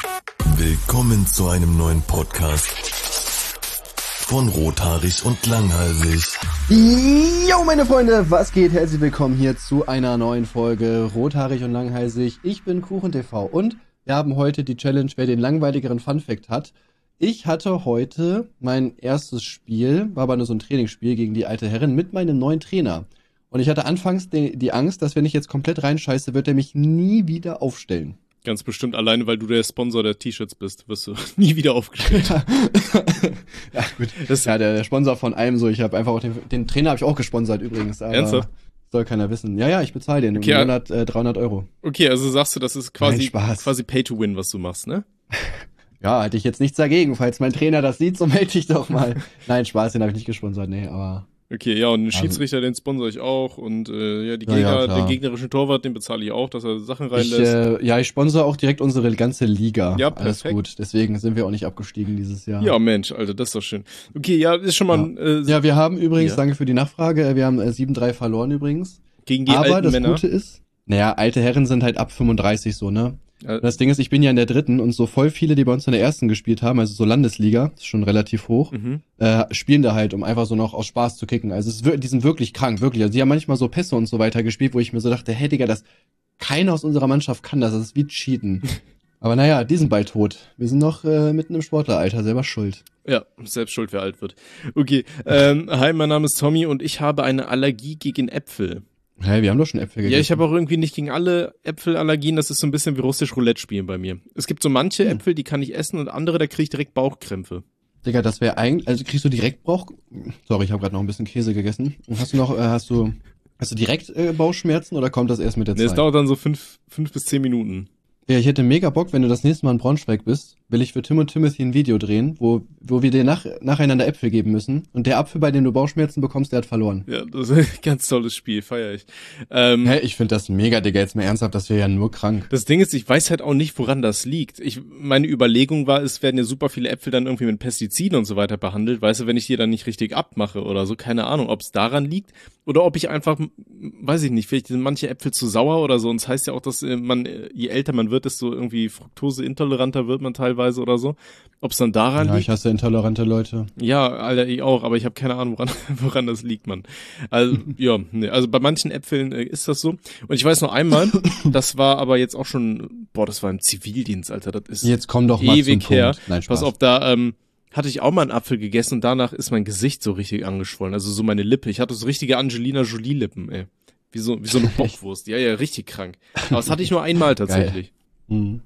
Willkommen zu einem neuen Podcast von Rothaarig und Langhalsig. Jo, meine Freunde, was geht? Herzlich willkommen hier zu einer neuen Folge Rothaarig und Langhalsig. Ich bin KuchenTV und wir haben heute die Challenge, wer den langweiligeren Funfact hat. Ich hatte heute mein erstes Spiel, war aber nur so ein Trainingsspiel gegen die alte Herrin mit meinem neuen Trainer. Und ich hatte anfangs die Angst, dass wenn ich jetzt komplett reinscheiße, wird er mich nie wieder aufstellen. Ganz bestimmt, alleine weil du der Sponsor der T-Shirts bist, wirst du nie wieder aufgestellt. Ja, gut. Das ist ja der Sponsor von allem so. Ich habe einfach auch den Trainer habe ich auch gesponsert übrigens. Aber ernsthaft? Soll keiner wissen. Ja, ich bezahle den okay, im Monat 300 Euro. Okay, also sagst du, das ist quasi Pay to Win, was du machst, ne? Ja, hätte ich jetzt nichts dagegen. Falls mein Trainer das sieht, so melde ich doch mal. Nein, Spaß, den habe ich nicht gesponsert, nee, aber... Okay, ja, und den Schiedsrichter, den sponsor ich auch und den gegnerischen Torwart, den bezahle ich auch, dass er Sachen reinlässt. Ich sponsor auch direkt unsere ganze Liga. Ja, perfekt. Alles gut, deswegen sind wir auch nicht abgestiegen dieses Jahr. Ja, Mensch, Alter, das ist doch schön. Okay, ja, ist schon mal... wir haben übrigens, danke für die Nachfrage, wir haben 7-3 verloren übrigens. Gegen die alten Männer? Aber das Gute ist, alte Herren sind halt ab 35 so, ne? Das Ding ist, ich bin ja in der dritten und so voll viele, die bei uns in der ersten gespielt haben, also so Landesliga, ist schon relativ hoch, spielen da halt, um einfach so noch aus Spaß zu kicken. Also die sind wirklich krank, wirklich. Also die haben manchmal so Pässe und so weiter gespielt, wo ich mir so dachte, hey Digga, keiner aus unserer Mannschaft kann das ist wie Cheaten. Aber naja, die sind bald tot. Wir sind noch mitten im Sportleralter, selber schuld. Ja, selbst schuld, wer alt wird. Okay, hi, mein Name ist Tommy und ich habe eine Allergie gegen Äpfel. Hey, wir haben doch schon Äpfel gegessen. Ja, ich habe auch irgendwie nicht gegen alle Äpfelallergien, das ist so ein bisschen wie russisch Roulette spielen bei mir. Es gibt so manche Äpfel, die kann ich essen und andere, da kriege ich direkt Bauchkrämpfe. Digga, das wäre eigentlich, also kriegst du direkt Sorry, ich habe gerade noch ein bisschen Käse gegessen. Und hast du direkt Bauchschmerzen oder kommt das erst mit der Zeit? Nee, es dauert dann so 5 bis 10 Minuten. Ja, ich hätte mega Bock, wenn du das nächste Mal in Braunschweig bist, will ich für Tim und Timothy ein Video drehen, wo wir dir nacheinander Äpfel geben müssen. Und der Apfel, bei dem du Bauchschmerzen bekommst, der hat verloren. Ja, das ist ein ganz tolles Spiel, feier ich. Ich finde das mega, Digga, jetzt mal ernsthaft, das wäre ja nur krank. Das Ding ist, ich weiß halt auch nicht, woran das liegt. Meine Überlegung war, es werden ja super viele Äpfel dann irgendwie mit Pestiziden und so weiter behandelt. Weißt du, wenn ich die dann nicht richtig abmache oder so, keine Ahnung, ob es daran liegt oder ob ich einfach, weiß ich nicht, vielleicht sind manche Äpfel zu sauer oder so. Und es heißt ja auch, dass je älter man wird, desto irgendwie fruktoseintoleranter wird man teilweise oder so. Ob es dann daran liegt? Ja, ich hasse intolerante Leute. Ja, Alter, ich auch, aber ich habe keine Ahnung, woran das liegt, Mann. Also, also bei manchen Äpfeln ist das so. Und ich weiß noch einmal, das war aber jetzt auch schon, das war im Zivildienst, Alter, das ist jetzt komm doch mal ewig her. Nein, Spaß. Pass auf, da hatte ich auch mal einen Apfel gegessen und danach ist mein Gesicht so richtig angeschwollen, also so meine Lippe. Ich hatte so richtige Angelina Jolie-Lippen, ey. Wie so eine Bockwurst. Ja, richtig krank. Aber das hatte ich nur einmal tatsächlich. Mhm.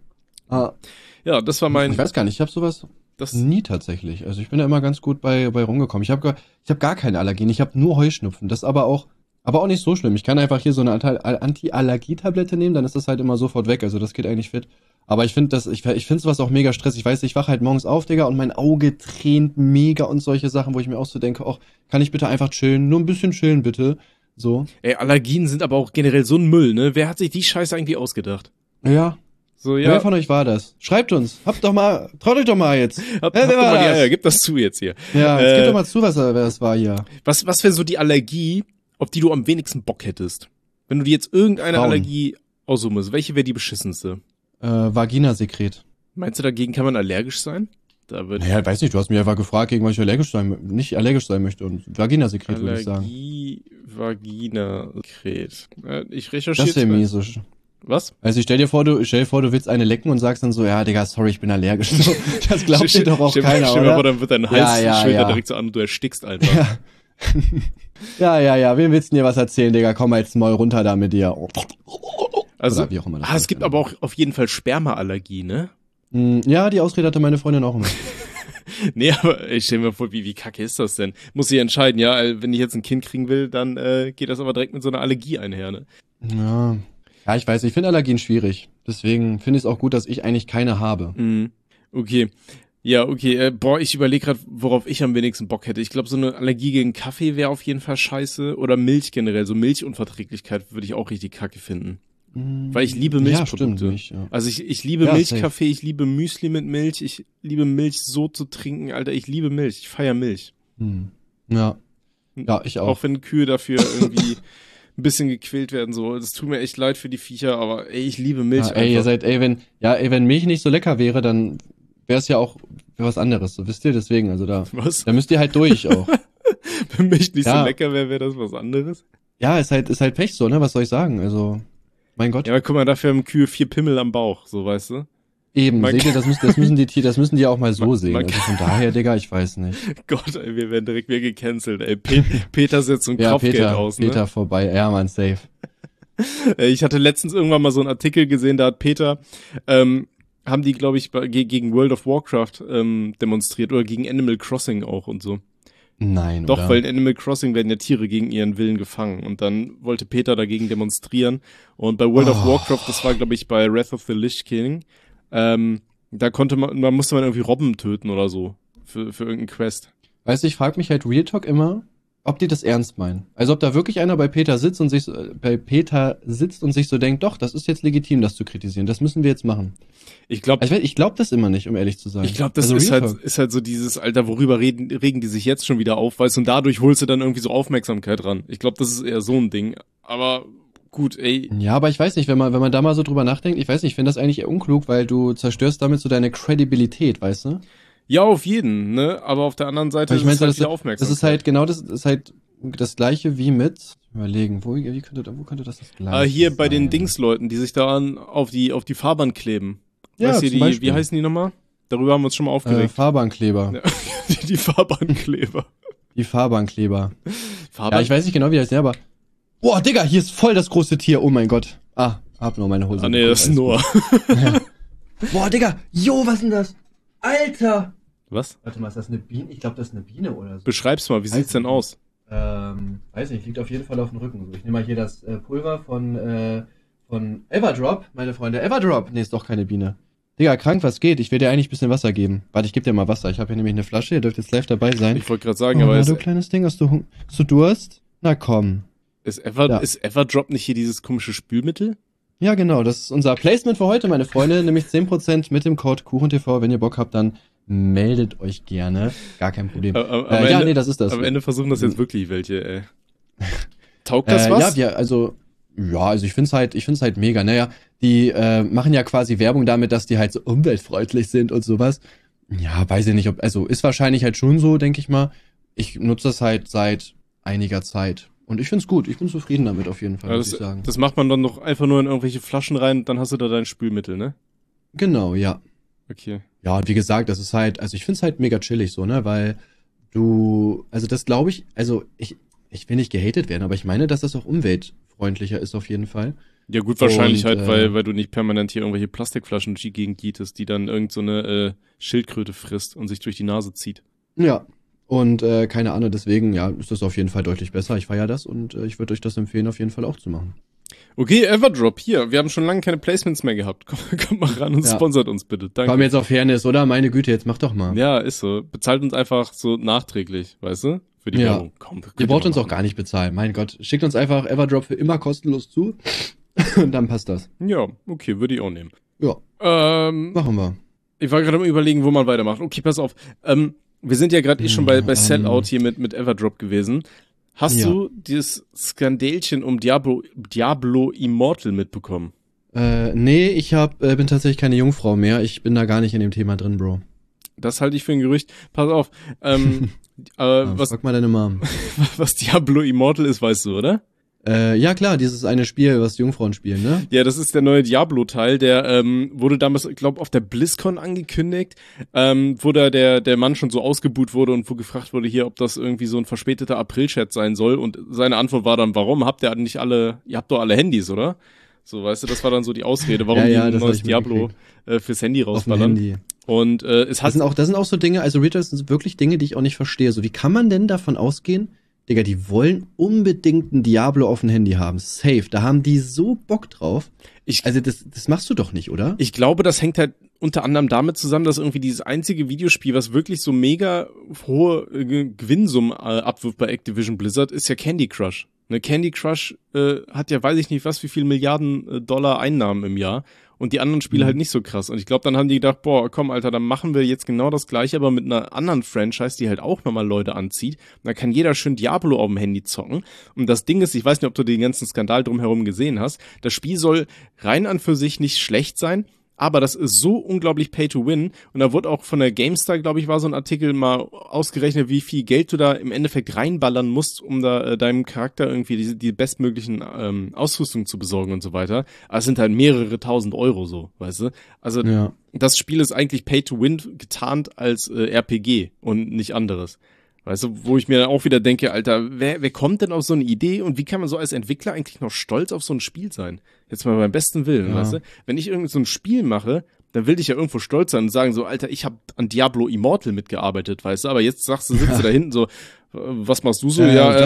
Ja, das war mein... Ich weiß gar nicht, ich habe sowas nie tatsächlich. Also ich bin da immer ganz gut bei rumgekommen. Ich hab gar keine Allergien, ich habe nur Heuschnupfen. Das aber auch nicht so schlimm. Ich kann einfach hier so eine Anti-Allergie-Tablette nehmen, dann ist das halt immer sofort weg. Also das geht eigentlich fit. Aber ich finde sowas auch mega stressig. Ich weiß, ich wache halt morgens auf, Digga, und mein Auge tränt mega und solche Sachen, wo ich mir auch so denke, kann ich bitte einfach chillen? Nur ein bisschen chillen, bitte. So. Ey, Allergien sind aber auch generell so ein Müll, ne? Wer hat sich die Scheiße eigentlich ausgedacht? Ja. So, ja. Wer von euch war das? Schreibt uns. Traut euch doch mal jetzt. Habt doch mal die Eier, gib das zu jetzt hier. Ja, gib doch mal zu, wer das war hier. Was wäre so die Allergie, auf die du am wenigsten Bock hättest? Wenn du dir jetzt irgendeine Allergie aussuchen musst, welche wäre die beschissenste? Vaginasekret. Meinst du, dagegen kann man allergisch sein? Weiß nicht, du hast mich einfach gefragt, gegen was ich nicht allergisch sein möchte. Und Vaginasekret, würde ich sagen. Vaginasekret. Ich recherchiere. Das wäre mies. Was? Also stell dir vor, du willst eine lecken und sagst dann so, ja, Digga, sorry, ich bin allergisch. Das glaubt dir doch auch keiner, stell dir vor, dann wird dein Hals direkt so an und du erstickst einfach. Ja, wem willst du dir was erzählen, Digga? Komm mal jetzt mal runter da mit dir. Also, wie auch immer es gibt aber auch auf jeden Fall Spermaallergie, ne? Ja, die Ausrede hatte meine Freundin auch immer. Nee, aber ich stell mir vor, wie kacke ist das denn? Muss sie entscheiden, ja, wenn ich jetzt ein Kind kriegen will, dann geht das aber direkt mit so einer Allergie einher, ne? Ja, ich weiß, ich finde Allergien schwierig. Deswegen finde ich es auch gut, dass ich eigentlich keine habe. Okay. Ja, okay. Ich überlege gerade, worauf ich am wenigsten Bock hätte. Ich glaube, so eine Allergie gegen Kaffee wäre auf jeden Fall scheiße. Oder Milch generell. So Milchunverträglichkeit würde ich auch richtig kacke finden. Weil ich liebe Milchprodukte. Ja, stimmt, Milch, ja. Also ich liebe Milchkaffee, ich liebe Müsli mit Milch, ich liebe Milch so zu trinken, Alter, ich liebe Milch, ich feiere Milch. Ja, ich auch. Auch wenn Kühe dafür irgendwie ein bisschen gequält werden, so. Das tut mir echt leid für die Viecher, aber ey, ich liebe Milch. Ja, ey, wenn Milch nicht so lecker wäre, dann wäre es ja auch was anderes, so wisst ihr, deswegen, also da müsst ihr halt durch auch. Wenn Milch nicht so lecker wäre, wäre das was anderes? Ja, ist halt Pech so, ne, was soll ich sagen, also, mein Gott. Ja, aber guck mal, dafür haben Kühe 4 Pimmel am Bauch, so, weißt du? Eben, seht ihr, das müssen die auch mal so sehen. Also von daher, Digga, ich weiß nicht. Gott, ey, wir werden direkt wieder gecancelt, ey. Peter setzt so ein Kopfgeld aus, ne? Peter vorbei, ja, man, safe. Ich hatte letztens irgendwann mal so einen Artikel gesehen, da hat Peter, haben die, glaube ich, gegen World of Warcraft demonstriert oder gegen Animal Crossing auch und so. Nein, Doch, oder? weil in Animal Crossing werden ja Tiere gegen ihren Willen gefangen und dann wollte Peter dagegen demonstrieren und bei World of Warcraft, das war, glaube ich, bei Wrath of the Lich King, da musste man irgendwie Robben töten oder so für irgendeinen Quest. Weißt du, ich frage mich halt Real Talk immer, ob die das ernst meinen. Also ob da wirklich einer bei Peter sitzt und sich so denkt, doch, das ist jetzt legitim, das zu kritisieren. Das müssen wir jetzt machen. Ich glaube das immer nicht, um ehrlich zu sein. Ich glaube, das ist halt so dieses, Alter, worüber regen die sich jetzt schon wieder auf, weißt du, und dadurch holst du dann irgendwie so Aufmerksamkeit ran. Ich glaube, das ist eher so ein Ding. Aber gut, ey. Ja, aber ich weiß nicht, wenn man da mal so drüber nachdenkt, ich weiß nicht, ich finde das eigentlich eher unklug, weil du zerstörst damit so deine Credibilität, weißt du? Ja, auf jeden, ne? Aber auf der anderen Seite ist es halt wieder Aufmerksamkeit. Das ist halt genau das ist halt das Gleiche wie mit überlegen, wo könnte das Gleiche hier sein? bei den Dingsleuten, die sich da auf die Fahrbahn kleben. Ja, weißt du, wie heißen die nochmal? Darüber haben wir uns schon mal aufgeregt. Fahrbahnkleber. Ja, die Fahrbahnkleber. Die Fahrbahnkleber. Ja, ich weiß nicht genau, wie das ist, aber boah, Digga, hier ist voll das große Tier. Oh mein Gott. Hab nur meine Hose. Nee, das ist Noah. Ja. Boah, Digga. Jo, was ist denn das? Alter. Was? Warte mal, ist das eine Biene? Ich glaube, das ist eine Biene oder so. Beschreib's mal, wie sieht's denn aus? Weiß nicht, liegt auf jeden Fall auf dem Rücken. So, ich nehme mal hier das Pulver von Everdrop, meine Freunde. Everdrop! Nee, ist doch keine Biene. Digga, krank, was geht? Ich will dir eigentlich ein bisschen Wasser geben. Warte, ich gebe dir mal Wasser. Ich habe hier nämlich eine Flasche. Ihr dürft jetzt live dabei sein. Ich wollte gerade sagen, aber du kleines Ding, hast du Durst? Na komm. Ist Everdrop nicht hier dieses komische Spülmittel? Ja, genau. Das ist unser Placement für heute, meine Freunde. Nämlich 10% mit dem Code KuchenTV. Wenn ihr Bock habt, dann meldet euch gerne. Gar kein Problem. Nee, das ist das. Am Ende versuchen das jetzt wirklich welche, ey. Taugt das was? Ja, also ich find's halt mega. Naja, die machen ja quasi Werbung damit, dass die halt so umweltfreundlich sind und sowas. Ja, weiß ich nicht, ist wahrscheinlich halt schon so, denke ich mal. Ich nutze das halt seit einiger Zeit. Und ich find's gut. Ich bin zufrieden damit auf jeden Fall, muss ich sagen. Das macht man dann doch einfach nur in irgendwelche Flaschen rein, dann hast du da dein Spülmittel, ne? Genau, ja. Okay. Ja, und wie gesagt, das ist halt, also ich find's halt mega chillig so, ne, weil das glaube ich, also ich will nicht gehatet werden, aber ich meine, dass das auch umweltfreundlicher ist auf jeden Fall. Ja gut, wahrscheinlich und, weil du nicht permanent hier irgendwelche Plastikflaschen durch die Gegend gietest, die dann irgend so eine Schildkröte frisst und sich durch die Nase zieht. Ja, und keine Ahnung, deswegen, ja, ist das auf jeden Fall deutlich besser. Ich feiere das und ich würde euch das empfehlen, auf jeden Fall auch zu machen. Okay, Everdrop, hier. Wir haben schon lange keine Placements mehr gehabt. Kommt mal ran und sponsert uns bitte. Danke. Komm jetzt auf Fairness, oder? Meine Güte, jetzt mach doch mal. Ja, ist so. Bezahlt uns einfach so nachträglich, weißt du? Für die Werbung. Komm, ihr braucht uns auch gar nicht bezahlen. Mein Gott. Schickt uns einfach Everdrop für immer kostenlos zu. Und dann passt das. Ja, okay, würde ich auch nehmen. Ja. Machen wir. Ich war gerade am Überlegen, wo man weitermacht. Okay, pass auf. Wir sind ja gerade schon bei Sellout hier mit Everdrop gewesen. Hast du dieses Skandälchen um Diablo Immortal mitbekommen? Nee, ich bin tatsächlich keine Jungfrau mehr. Ich bin da gar nicht in dem Thema drin, Bro. Das halte ich für ein Gerücht. Pass auf. Frag mal deine Mom. Was Diablo Immortal ist, weißt du, oder? Ja klar, dieses eine Spiel, was die Jungfrauen spielen, ne? Ja, das ist der neue Diablo-Teil, der wurde damals, ich glaube, auf der BlizzCon angekündigt, wo da der Mann schon so ausgebuht wurde und wo gefragt wurde hier, ob das irgendwie so ein verspäteter April-Chat sein soll, und seine Antwort war dann, warum? Ihr habt doch alle Handys, oder? So, weißt du, das war dann so die Ausrede, warum die ein neues Diablo fürs Handy rausballern. Handy. Und das sind auch so Dinge, also Rita, das sind wirklich Dinge, die ich auch nicht verstehe. So, wie kann man denn davon ausgehen, Digga, die wollen unbedingt ein Diablo auf dem Handy haben. Safe. Da haben die so Bock drauf. Also das machst du doch nicht, oder? Ich glaube, das hängt halt unter anderem damit zusammen, dass irgendwie dieses einzige Videospiel, was wirklich so mega hohe Gewinnsummen abwirft bei Activision Blizzard, ist ja Candy Crush. Ne, Candy Crush hat ja, weiß ich nicht was, wie viel Milliarden Dollar Einnahmen im Jahr. und die anderen Spiele halt nicht so krass. Und ich glaube, dann haben die gedacht, boah, komm, Alter, dann machen wir jetzt genau das Gleiche, aber mit einer anderen Franchise, die halt auch nochmal Leute anzieht. Und dann kann jeder schön Diablo auf dem Handy zocken. Und das Ding ist, ich weiß nicht, ob du den ganzen Skandal drumherum gesehen hast, das Spiel soll rein an für sich nicht schlecht sein, aber das ist so unglaublich Pay-to-Win. Und da wurde auch von der GameStar, glaube ich, war so ein Artikel mal ausgerechnet, wie viel Geld du da im Endeffekt reinballern musst, um da deinem Charakter irgendwie die bestmöglichen Ausrüstung zu besorgen und so weiter. Aber es sind halt mehrere tausend Euro so, weißt du? Also das Spiel ist eigentlich Pay-to-Win getarnt als RPG und nicht anderes. Weißt du, wo ich mir dann auch wieder denke, Alter, wer kommt denn auf so eine Idee und wie kann man so als Entwickler eigentlich noch stolz auf so ein Spiel sein? Jetzt mal beim besten Willen, weißt du? Wenn ich irgend so ein Spiel mache, dann will ich ja irgendwo stolz sein und sagen so, Alter, ich habe an Diablo Immortal mitgearbeitet, weißt du? Aber jetzt sitzt du da hinten so, was machst du so?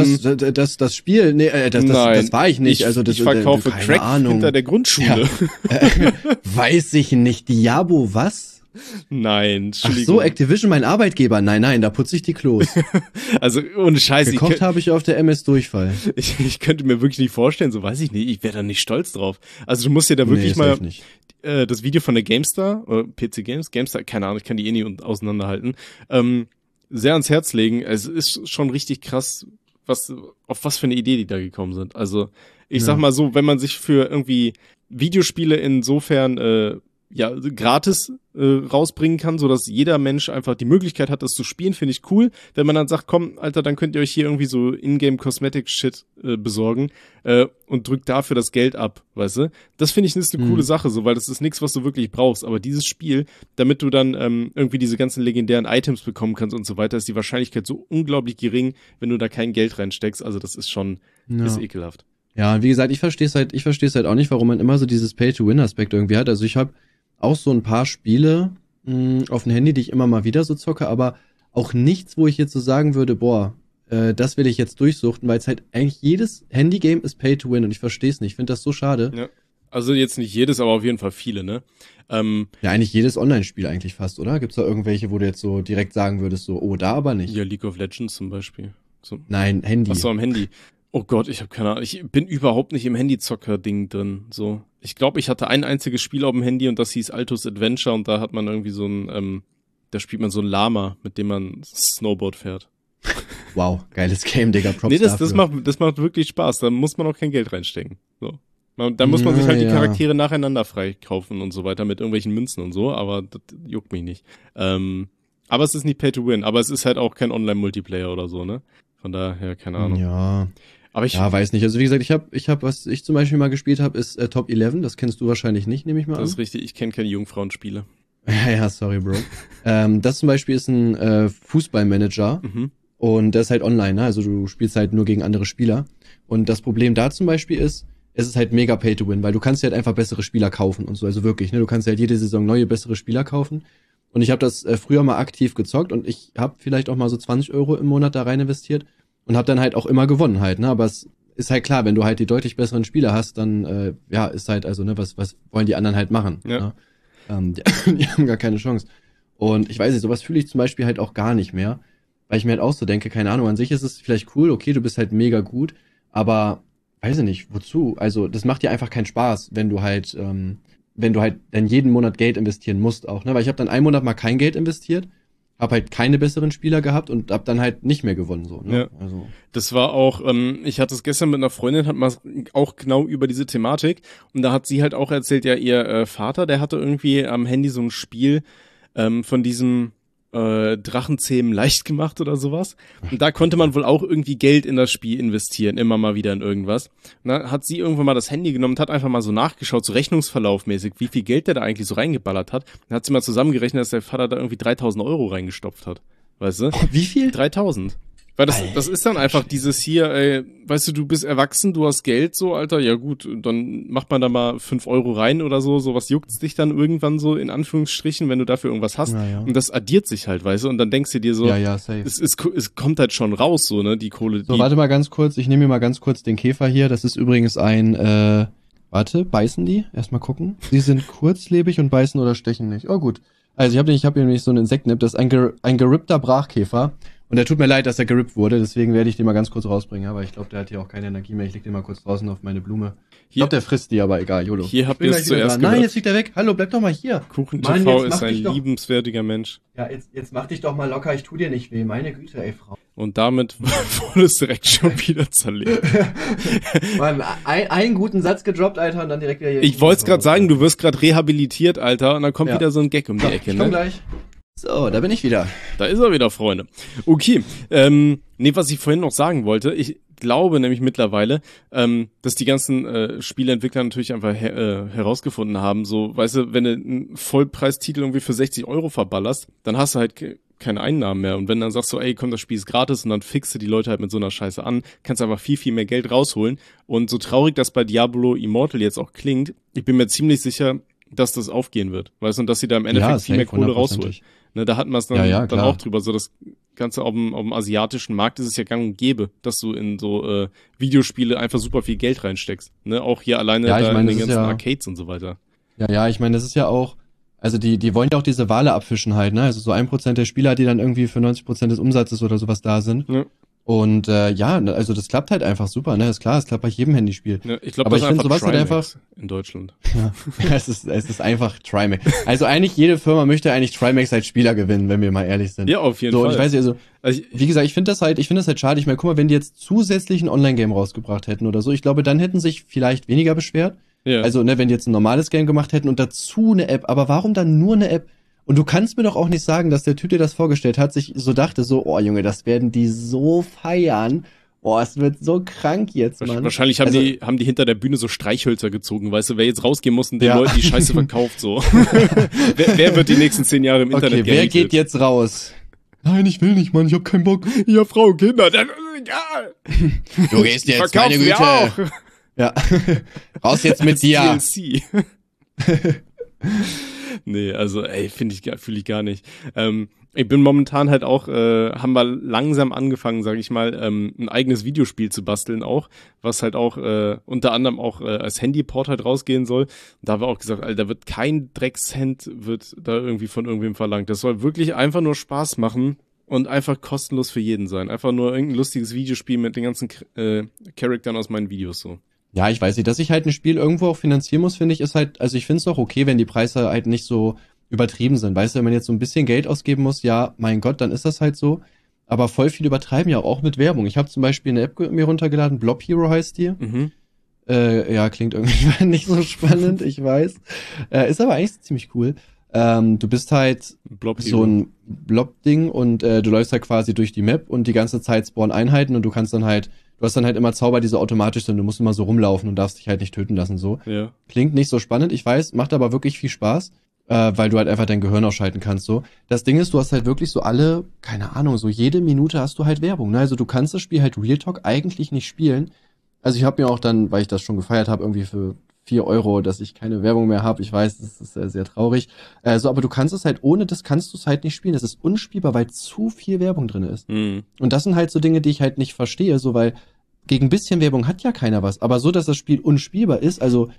Das Spiel, das war ich nicht. Ich, also das, ich verkaufe Crack hinter der Grundschule. Ja. Weiß ich nicht. Diablo, was? Nein, Ach so, Activision, mein Arbeitgeber. Nein, da putze ich die Klos. Also, ohne Scheiße. Gekocht habe ich auf der MS-Durchfall. Ich könnte mir wirklich nicht vorstellen, so weiß ich nicht, ich wäre da nicht stolz drauf. Also, du musst dir da wirklich mal das Video von der GameStar, oder PC Games, GameStar, keine Ahnung, ich kann die nicht auseinanderhalten, sehr ans Herz legen. Es ist schon richtig krass, auf was für eine Idee die da gekommen sind. Also, ich sag mal so, wenn man sich für irgendwie Videospiele insofern gratis rausbringen kann, so dass jeder Mensch einfach die Möglichkeit hat, das zu spielen, finde ich cool. Wenn man dann sagt, komm, Alter, dann könnt ihr euch hier irgendwie so Ingame-Cosmetic-Shit besorgen und drückt dafür das Geld ab, weißt du? Das finde ich ist eine coole Sache, so, weil das ist nichts, was du wirklich brauchst. Aber dieses Spiel, damit du dann irgendwie diese ganzen legendären Items bekommen kannst und so weiter, ist die Wahrscheinlichkeit so unglaublich gering, wenn du da kein Geld reinsteckst. Also das ist schon ist ekelhaft. Ja, wie gesagt, ich verstehe es halt auch nicht, warum man immer so dieses Pay-to-Win-Aspekt irgendwie hat. Also ich habe auch so ein paar Spiele auf dem Handy, die ich immer mal wieder so zocke, aber auch nichts, wo ich jetzt so sagen würde, boah, das will ich jetzt durchsuchten, weil es halt eigentlich jedes Handy-Game ist Pay-to-Win und ich verstehe es nicht. Ich finde das so schade. Ja. Also jetzt nicht jedes, aber auf jeden Fall viele, ne? Ja, eigentlich jedes Online-Spiel eigentlich fast, oder? Gibt's da irgendwelche, wo du jetzt so direkt sagen würdest, so, oh, da aber nicht? Ja, League of Legends zum Beispiel. So. Nein, Handy. Achso, am Handy. Oh Gott, ich habe keine Ahnung. Ich bin überhaupt nicht im Handyzocker-Ding drin. So, ich glaube, ich hatte ein einziges Spiel auf dem Handy und das hieß Altos Adventure und da hat man irgendwie so ein, da spielt man so ein Lama, mit dem man Snowboard fährt. Wow, geiles Game, Digga. Props nee, das macht wirklich Spaß. Da muss man auch kein Geld reinstecken. So. Da muss man sich halt die Charaktere nacheinander freikaufen und so weiter mit irgendwelchen Münzen und so, aber das juckt mich nicht. Aber es ist nicht Pay to Win, aber es ist halt auch kein Online-Multiplayer oder so, ne? Von daher, keine Ahnung. Ja. Aber weiß nicht. Also wie gesagt, ich hab, was ich zum Beispiel mal gespielt habe, ist Top 11. Das kennst du wahrscheinlich nicht, nehme ich mal an. Das ist richtig. Ich kenne keine Jungfrauenspiele. Ja, sorry, Bro. Das zum Beispiel ist ein Fußballmanager und der ist halt online, ne? Also du spielst halt nur gegen andere Spieler. Und das Problem da zum Beispiel ist, es ist halt mega Pay to Win, weil du kannst halt einfach bessere Spieler kaufen und so. Also wirklich, ne? Du kannst halt jede Saison neue, bessere Spieler kaufen. Und ich habe das früher mal aktiv gezockt und ich habe vielleicht auch mal so 20 € im Monat da rein investiert und habe dann halt auch immer gewonnen halt, ne? Aber es ist halt klar, wenn du halt die deutlich besseren Spieler hast, dann ist halt, also, ne, was wollen die anderen halt machen? Ja. Ne? Die haben gar keine Chance. Und ich weiß nicht, sowas fühle ich zum Beispiel halt auch gar nicht mehr, weil ich mir halt auch so denke, keine Ahnung, an sich ist es vielleicht cool, okay, du bist halt mega gut, aber weiß ich nicht, wozu? Also das macht dir einfach keinen Spaß, wenn du halt dann jeden Monat Geld investieren musst auch, ne? Weil ich habe dann einen Monat mal kein Geld investiert, habe halt keine besseren Spieler gehabt und hab dann halt nicht mehr gewonnen, so, ne? Ja. Also. Das war auch, ich hatte es gestern mit einer Freundin, hat mal auch genau über diese Thematik und da hat sie halt auch erzählt, ja, ihr Vater, der hatte irgendwie am Handy so ein Spiel von diesem Drachenzähmen leicht gemacht oder sowas. Und da konnte man wohl auch irgendwie Geld in das Spiel investieren, immer mal wieder in irgendwas. Und dann hat sie irgendwann mal das Handy genommen und hat einfach mal so nachgeschaut, so rechnungsverlaufmäßig, wie viel Geld der da eigentlich so reingeballert hat. Dann hat sie mal zusammengerechnet, dass der Vater da irgendwie 3.000 € reingestopft hat. Weißt du? Wie viel? 3.000. Weil das ist dann einfach dieses hier, weißt du bist erwachsen, du hast Geld, so, Alter, ja gut, dann macht man da mal 5 € rein oder so, sowas juckt's dich dann irgendwann so, in Anführungsstrichen, wenn du dafür irgendwas hast. Ja. Und das addiert sich halt, weißt du, und dann denkst du dir so, safe. Es kommt halt schon raus, so, ne, die Kohle. So, warte mal ganz kurz, ich nehme mir mal ganz kurz den Käfer hier, das ist übrigens ein, beißen die? Erstmal gucken. Sie sind kurzlebig und beißen oder stechen nicht. Oh gut. Also ich hab hier nämlich so ein Insektennip, das ist ein gerippter Brachkäfer Und er tut mir leid, dass er gerippt wurde, deswegen werde ich den mal ganz kurz rausbringen, aber ich glaube, der hat hier auch keine Energie mehr. Ich leg den mal kurz draußen auf meine Blume. Ich glaube, der frisst die, aber egal, YOLO. Hier habt ihr es zuerst gehört. Nein, jetzt liegt er weg. Hallo, bleib doch mal hier. KuchenTV ist ein liebenswertiger Mensch. Ja, jetzt mach dich doch mal locker, ich tu dir nicht weh. Meine Güte, ey, Frau. Und damit wurde es direkt schon wieder zerlegt. Mann, einen guten Satz gedroppt, Alter, und dann direkt wieder hier. Ich wollte es gerade sagen, du wirst gerade rehabilitiert, Alter, und dann kommt wieder so ein Gag um die Ecke, ne? Komm gleich. So, da bin ich wieder. Da ist er wieder, Freunde. Okay, was ich vorhin noch sagen wollte, ich glaube nämlich mittlerweile, dass die ganzen Spieleentwickler natürlich einfach herausgefunden haben, so, weißt du, wenn du einen Vollpreistitel irgendwie für 60 € verballerst, dann hast du halt keine Einnahmen mehr. Und wenn dann sagst du, ey, komm, das Spiel ist gratis und dann fixe die Leute halt mit so einer Scheiße an, kannst einfach viel, viel mehr Geld rausholen. Und so traurig das bei Diablo Immortal jetzt auch klingt, ich bin mir ziemlich sicher, dass das aufgehen wird, weißt du, und dass sie da im Endeffekt viel mehr Kohle rausholen. Ne, da hatten wir es dann auch drüber, so das Ganze auf dem asiatischen Markt ist es ja gang und gäbe, dass du in so Videospiele einfach super viel Geld reinsteckst. Ne, auch hier alleine in den ganzen Arcades und so weiter. Ja, ich meine, das ist ja auch, also die wollen ja auch diese Wale abfischen halt, ne, also so 1% der Spieler, die dann irgendwie für 90% des Umsatzes oder sowas da sind. Ja. Und also das klappt halt einfach super, ne? Ist klar, es klappt bei jedem Handyspiel. Ja, ich glaube, das ist einfach Trimax in Deutschland. Ja, es ist einfach Trimax. Also eigentlich jede Firma möchte eigentlich Trimax als Spieler gewinnen, wenn wir mal ehrlich sind. Ja, auf jeden Fall. Und ich weiß nicht, also wie gesagt, ich finde das halt schade. Ich meine, guck mal, wenn die jetzt zusätzlich ein Online-Game rausgebracht hätten oder so, ich glaube, dann hätten sich vielleicht weniger beschwert. Ja. Also, ne, wenn die jetzt ein normales Game gemacht hätten und dazu eine App, aber warum dann nur eine App? Und du kannst mir doch auch nicht sagen, dass der Typ, der das vorgestellt hat, sich so dachte, so, oh Junge, das werden die so feiern. Oh, es wird so krank jetzt, Mann. Wahrscheinlich haben die hinter der Bühne so Streichhölzer gezogen, weißt du, wer jetzt rausgehen muss und den Leuten die Scheiße verkauft, so. wer wird die nächsten 10 Jahre im Internet wer geht jetzt raus? Nein, ich will nicht, Mann, ich hab keinen Bock. Ja, Frau, Kinder, dann ist egal. Du gehst jetzt, meine Güte. Auch. Ja. Raus jetzt mit dir. DLC. Nee, also, fühle ich gar nicht. Ich bin momentan halt auch, haben wir langsam angefangen, sage ich mal, ein eigenes Videospiel zu basteln auch, was halt auch unter anderem auch als Handyport halt rausgehen soll. Und da haben wir auch gesagt, Alter, da wird kein Dreckscent wird da irgendwie von irgendwem verlangt. Das soll wirklich einfach nur Spaß machen und einfach kostenlos für jeden sein. Einfach nur irgendein lustiges Videospiel mit den ganzen Charakteren aus meinen Videos so. Ja, ich weiß nicht, dass ich halt ein Spiel irgendwo auch finanzieren muss, finde ich, ist halt, also ich finde es doch okay, wenn die Preise halt nicht so übertrieben sind. Weißt du, wenn man jetzt so ein bisschen Geld ausgeben muss, ja, mein Gott, dann ist das halt so. Aber voll viel übertreiben ja auch mit Werbung. Ich habe zum Beispiel eine App mir runtergeladen, Blob Hero heißt die. Mhm. Ja, klingt irgendwie nicht so spannend, ich weiß. Ist aber eigentlich ziemlich cool. Du bist halt so ein Blob-Ding und du läufst halt quasi durch die Map und die ganze Zeit spawnen Einheiten und du hast dann halt immer Zauber, die so automatisch sind. Du musst immer so rumlaufen und darfst dich halt nicht töten lassen, so. Ja. Klingt nicht so spannend, ich weiß, macht aber wirklich viel Spaß, weil du halt einfach dein Gehirn ausschalten kannst, so. Das Ding ist, du hast halt wirklich so keine Ahnung, so jede Minute hast du halt Werbung, ne? Also du kannst das Spiel halt Real Talk eigentlich nicht spielen. Also ich habe mir auch dann, weil ich das schon gefeiert habe, irgendwie für 4 €, dass ich keine Werbung mehr habe. Ich weiß, das ist sehr, sehr traurig. Aber du kannst es halt, ohne das kannst du es halt nicht spielen. Das ist unspielbar, weil zu viel Werbung drin ist. Mhm. Und das sind halt so Dinge, die ich halt nicht verstehe, so, weil gegen ein bisschen Werbung hat ja keiner was. Aber so, dass das Spiel unspielbar ist,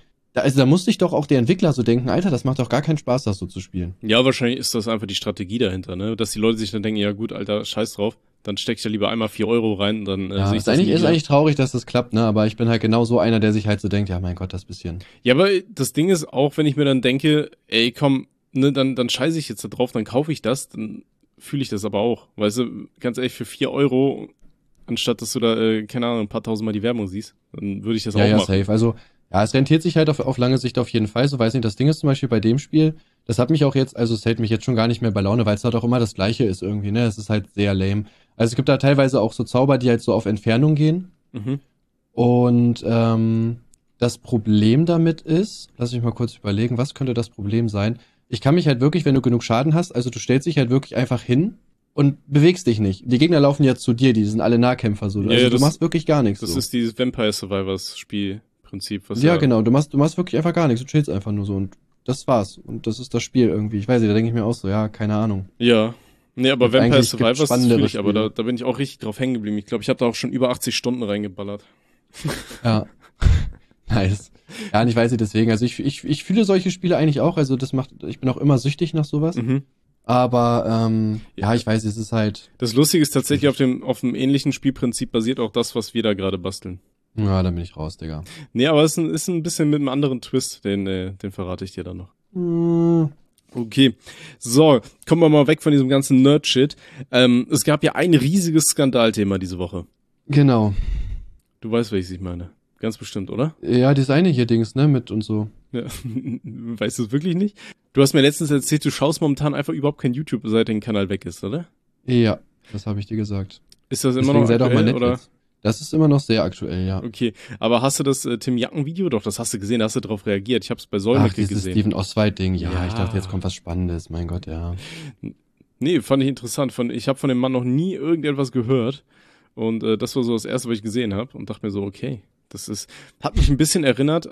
da musste ich doch auch der Entwickler so denken, Alter, das macht doch gar keinen Spaß, das so zu spielen. Ja, wahrscheinlich ist das einfach die Strategie dahinter, ne? Dass die Leute sich dann denken, ja gut, Alter, scheiß drauf. Dann steck ich ja lieber einmal 4 € rein und dann sehe ich das ist eigentlich traurig, dass das klappt, ne? Aber ich bin halt genau so einer, der sich halt so denkt, ja mein Gott, das bisschen. Ja, aber das Ding ist auch, wenn ich mir dann denke, ey komm, ne, dann scheiße ich jetzt da drauf, dann kaufe ich das, dann fühle ich das aber auch. Weißt du, ganz ehrlich, für 4 €, anstatt dass du da, keine Ahnung, ein paar tausendmal die Werbung siehst, dann würde ich das auch machen. Ja, safe. Also, ja, es rentiert sich halt auf lange Sicht auf jeden Fall. So, weiß nicht, das Ding ist zum Beispiel bei dem Spiel, das hat mich auch jetzt, also es hält mich jetzt schon gar nicht mehr bei Laune, weil es halt auch immer das Gleiche ist irgendwie, ne? Es ist halt sehr lame. Also es gibt da teilweise auch so Zauber, die halt so auf Entfernung gehen. Mhm. Und das Problem damit ist, lass mich mal kurz überlegen, was könnte das Problem sein? Ich kann mich halt wirklich, wenn du genug Schaden hast, also du stellst dich halt wirklich einfach hin und bewegst dich nicht. Die Gegner laufen ja zu dir, die sind alle Nahkämpfer so. Also du machst wirklich gar nichts. Das ist dieses Vampire Survivors Spielprinzip, was ja genau, du machst wirklich einfach gar nichts, du chillst einfach nur so und das war's. Und das ist das Spiel irgendwie. Ich weiß nicht, da denke ich mir auch so, ja, keine Ahnung. Ja. Nee, aber Vampire Survivors fühle ich, aber da bin ich auch richtig drauf hängen geblieben. Ich glaube, ich habe da auch schon über 80 Stunden reingeballert. Ja. Nice. Ja, und ich weiß nicht, deswegen, also ich fühle solche Spiele eigentlich auch, also ich bin auch immer süchtig nach sowas. Mhm. Aber ja, ich weiß, es ist halt... Das Lustige ist tatsächlich, auf dem ähnlichen Spielprinzip basiert auch das, was wir da gerade basteln. Ja, da bin ich raus, Digga. Nee, aber es ist ein bisschen mit einem anderen Twist, den verrate ich dir dann noch. Okay, so, kommen wir mal weg von diesem ganzen Nerd-Shit. Es gab ja ein riesiges Skandalthema diese Woche. Genau. Du weißt, welches ich meine. Ganz bestimmt, oder? Ja, das eine hier Dings, ne, mit und so. Ja. Weißt du es wirklich nicht? Du hast mir letztens erzählt, du schaust momentan einfach überhaupt kein YouTube, seit dein Kanal weg ist, oder? Ja, das habe ich dir gesagt. Ist das immer noch aktuell, oder? Das ist immer noch sehr aktuell, ja. Okay, aber hast du das Tim Jacken-Video? Doch, das hast du gesehen, da hast du drauf reagiert. Ich habe es bei Solmecke gesehen. Dieses Steven Oswald-Ding, ja, ich dachte, jetzt kommt was Spannendes, mein Gott, ja. Nee, fand ich interessant. Ich habe von dem Mann noch nie irgendetwas gehört. Und das war so das Erste, was ich gesehen habe. Und dachte mir so, okay, hat mich ein bisschen erinnert.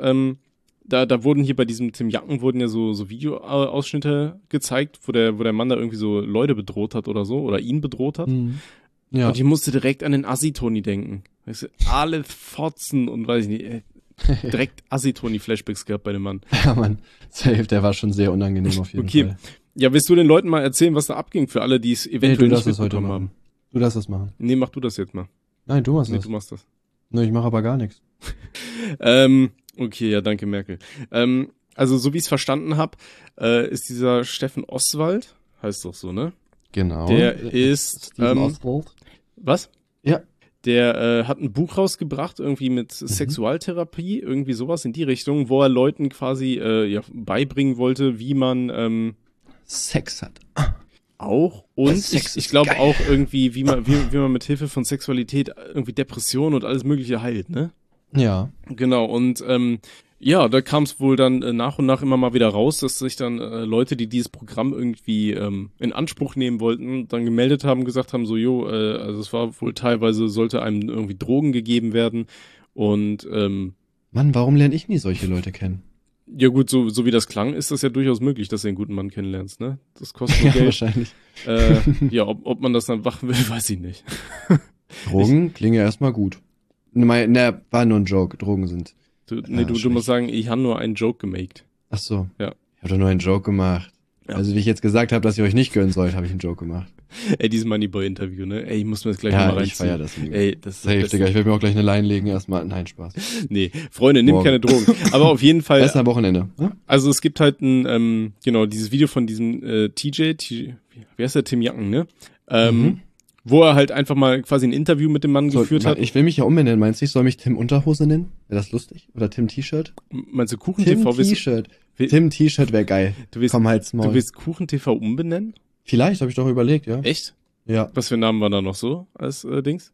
Da wurden hier bei diesem Tim Jacken wurden ja so Videoausschnitte gezeigt, wo der Mann da irgendwie so Leute bedroht hat oder so, oder ihn bedroht hat. Mhm. Ja. Und ich musste direkt an den Assi-Toni denken. Weißt du, alle Fotzen und weiß ich nicht, direkt Assi-Toni-Flashbacks gehabt bei dem Mann. Ja, Mann, safe, der war schon sehr unangenehm auf jeden Fall. Ja, willst du den Leuten mal erzählen, was da abging für alle, die es eventuell nicht mitbekommen haben? Du darfst das machen. Nee, mach du das jetzt mal. Nein, du machst das. Nee, du machst das. Nee, ich mache aber gar nichts. Okay, ja, danke, Merkel. Also, so wie ich es verstanden habe, ist dieser Steffen Oswald, heißt doch so, ne? Genau. Der ist, Steven Oswald. Was? Ja. Der hat ein Buch rausgebracht, irgendwie mit Sexualtherapie, irgendwie sowas in die Richtung, wo er Leuten quasi beibringen wollte, wie man Sex hat. Auch. Und ich glaube auch irgendwie, wie man mit Hilfe von Sexualität irgendwie Depressionen und alles Mögliche heilt, ne? Ja. Genau, und da kam es wohl dann nach und nach immer mal wieder raus, dass sich dann Leute, die dieses Programm irgendwie in Anspruch nehmen wollten, dann gemeldet haben, gesagt haben, so, also es war wohl teilweise, sollte einem irgendwie Drogen gegeben werden und Mann, warum lerne ich nie solche Leute kennen? Ja gut, so wie das klang, ist das ja durchaus möglich, dass du einen guten Mann kennenlernst, ne? Das kostet nur Geld. Wahrscheinlich. Ob man das dann machen will, weiß ich nicht. Drogen klingen ja erstmal gut. Ne, war nur ein Joke. Drogen sind. Du musst sagen, ich habe nur einen Joke gemacht. Ach so. Ja. Ich habe doch nur einen Joke gemacht. Ja. Also wie ich jetzt gesagt habe, dass ihr euch nicht gönnen sollt, habe ich einen Joke gemacht. Ey, dieses Moneyboy-Interview, ne? Ey, ich muss mir das gleich mal reinziehen. Ich feier das. Ey, das ist safe, Digga, ich will mir auch gleich eine Line legen erstmal. Nein, Spaß. Nee, Freunde, nimm keine Drogen. Aber auf jeden Fall. Erst am Wochenende. Hm? Also es gibt halt dieses Video von diesem wie heißt der, Tim Jacken, ne? Wo er halt einfach mal quasi ein Interview mit dem Mann geführt hat. Ich will mich ja umbenennen, meinst du, ich soll mich Tim Unterhose nennen? Wäre das lustig? Oder Tim T-Shirt? Meinst du Kuchen-TV? Tim T-Shirt. Tim T-Shirt wäre geil. Komm, halt's Maul. Du willst Kuchen-TV umbenennen? Vielleicht, habe ich doch überlegt, ja. Echt? Ja. Was für Namen waren da noch so als Dings?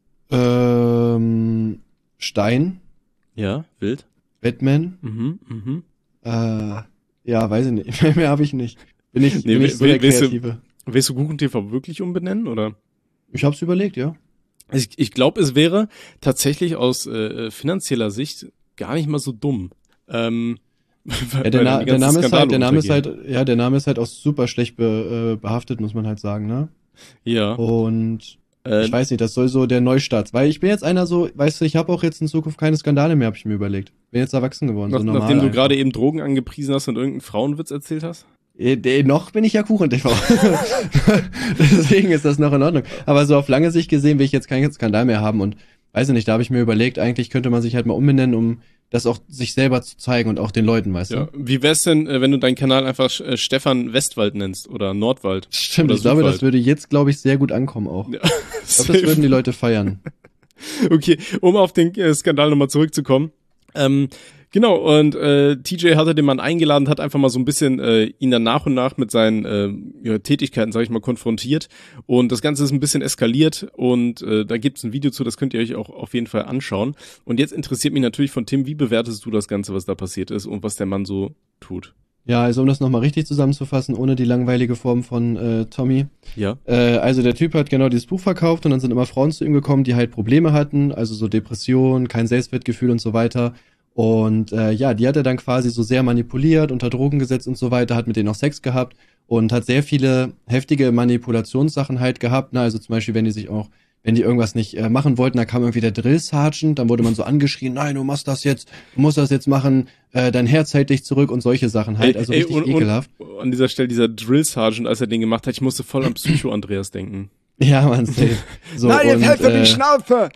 Stein. Ja, wild. Batman. Ja, weiß ich nicht. Mehr habe ich nicht. Bin ich so der Kreative. Willst du Kuchen-TV wirklich umbenennen, oder? Ich hab's überlegt, ja. Ich glaube, es wäre tatsächlich aus finanzieller Sicht gar nicht mal so dumm. Der Name ist halt auch super schlecht behaftet, muss man halt sagen, ne? Ja. Und ich weiß nicht, das soll so der Neustart, weil ich bin jetzt einer so, weißt du, ich habe auch jetzt in Zukunft keine Skandale mehr, habe ich mir überlegt. Bin jetzt erwachsen geworden, so normal. Nachdem du gerade eben Drogen angepriesen hast und irgendeinen Frauenwitz erzählt hast? Noch bin ich ja Kuchen-TV. Deswegen ist das noch in Ordnung. Aber so auf lange Sicht gesehen will ich jetzt keinen Skandal mehr haben und weiß ich nicht, da habe ich mir überlegt, eigentlich könnte man sich halt mal umbenennen, um das auch sich selber zu zeigen und auch den Leuten, weißt du? Wie wär's denn, wenn du deinen Kanal einfach Stefan Westwald nennst oder Nordwald? Stimmt, oder ich glaube, das würde jetzt, glaube ich, sehr gut ankommen auch. Ja, ich glaube, das würden die Leute feiern. Okay, um auf den Skandal nochmal zurückzukommen. Genau, und TJ hatte den Mann eingeladen, hat einfach mal so ein bisschen ihn dann nach und nach mit seinen Tätigkeiten, sag ich mal, konfrontiert. Und das Ganze ist ein bisschen eskaliert und da gibt's ein Video zu, das könnt ihr euch auch auf jeden Fall anschauen. Und jetzt interessiert mich natürlich von Tim, wie bewertest du das Ganze, was da passiert ist und was der Mann so tut? Ja, also um das nochmal richtig zusammenzufassen, ohne die langweilige Form von Tommy. Ja. Also der Typ hat genau dieses Buch verkauft und dann sind immer Frauen zu ihm gekommen, die halt Probleme hatten, also so Depression, kein Selbstwertgefühl und so weiter. Und die hat er dann quasi so sehr manipuliert, unter Drogen gesetzt und so weiter, hat mit denen auch Sex gehabt und hat sehr viele heftige Manipulationssachen halt gehabt. Ne? Also zum Beispiel, wenn die sich auch wenn die irgendwas nicht machen wollten, da kam irgendwie der Drill Sergeant, dann wurde man so angeschrien, nein, du musst das jetzt machen, dein Herz hält dich zurück und solche Sachen halt, also richtig ekelhaft. Und an dieser Stelle dieser Drill Sergeant, als er den gemacht hat, ich musste voll an Psycho-Andreas denken. Ja, man, safe. So, nein, jetzt hält mir die Schnauze!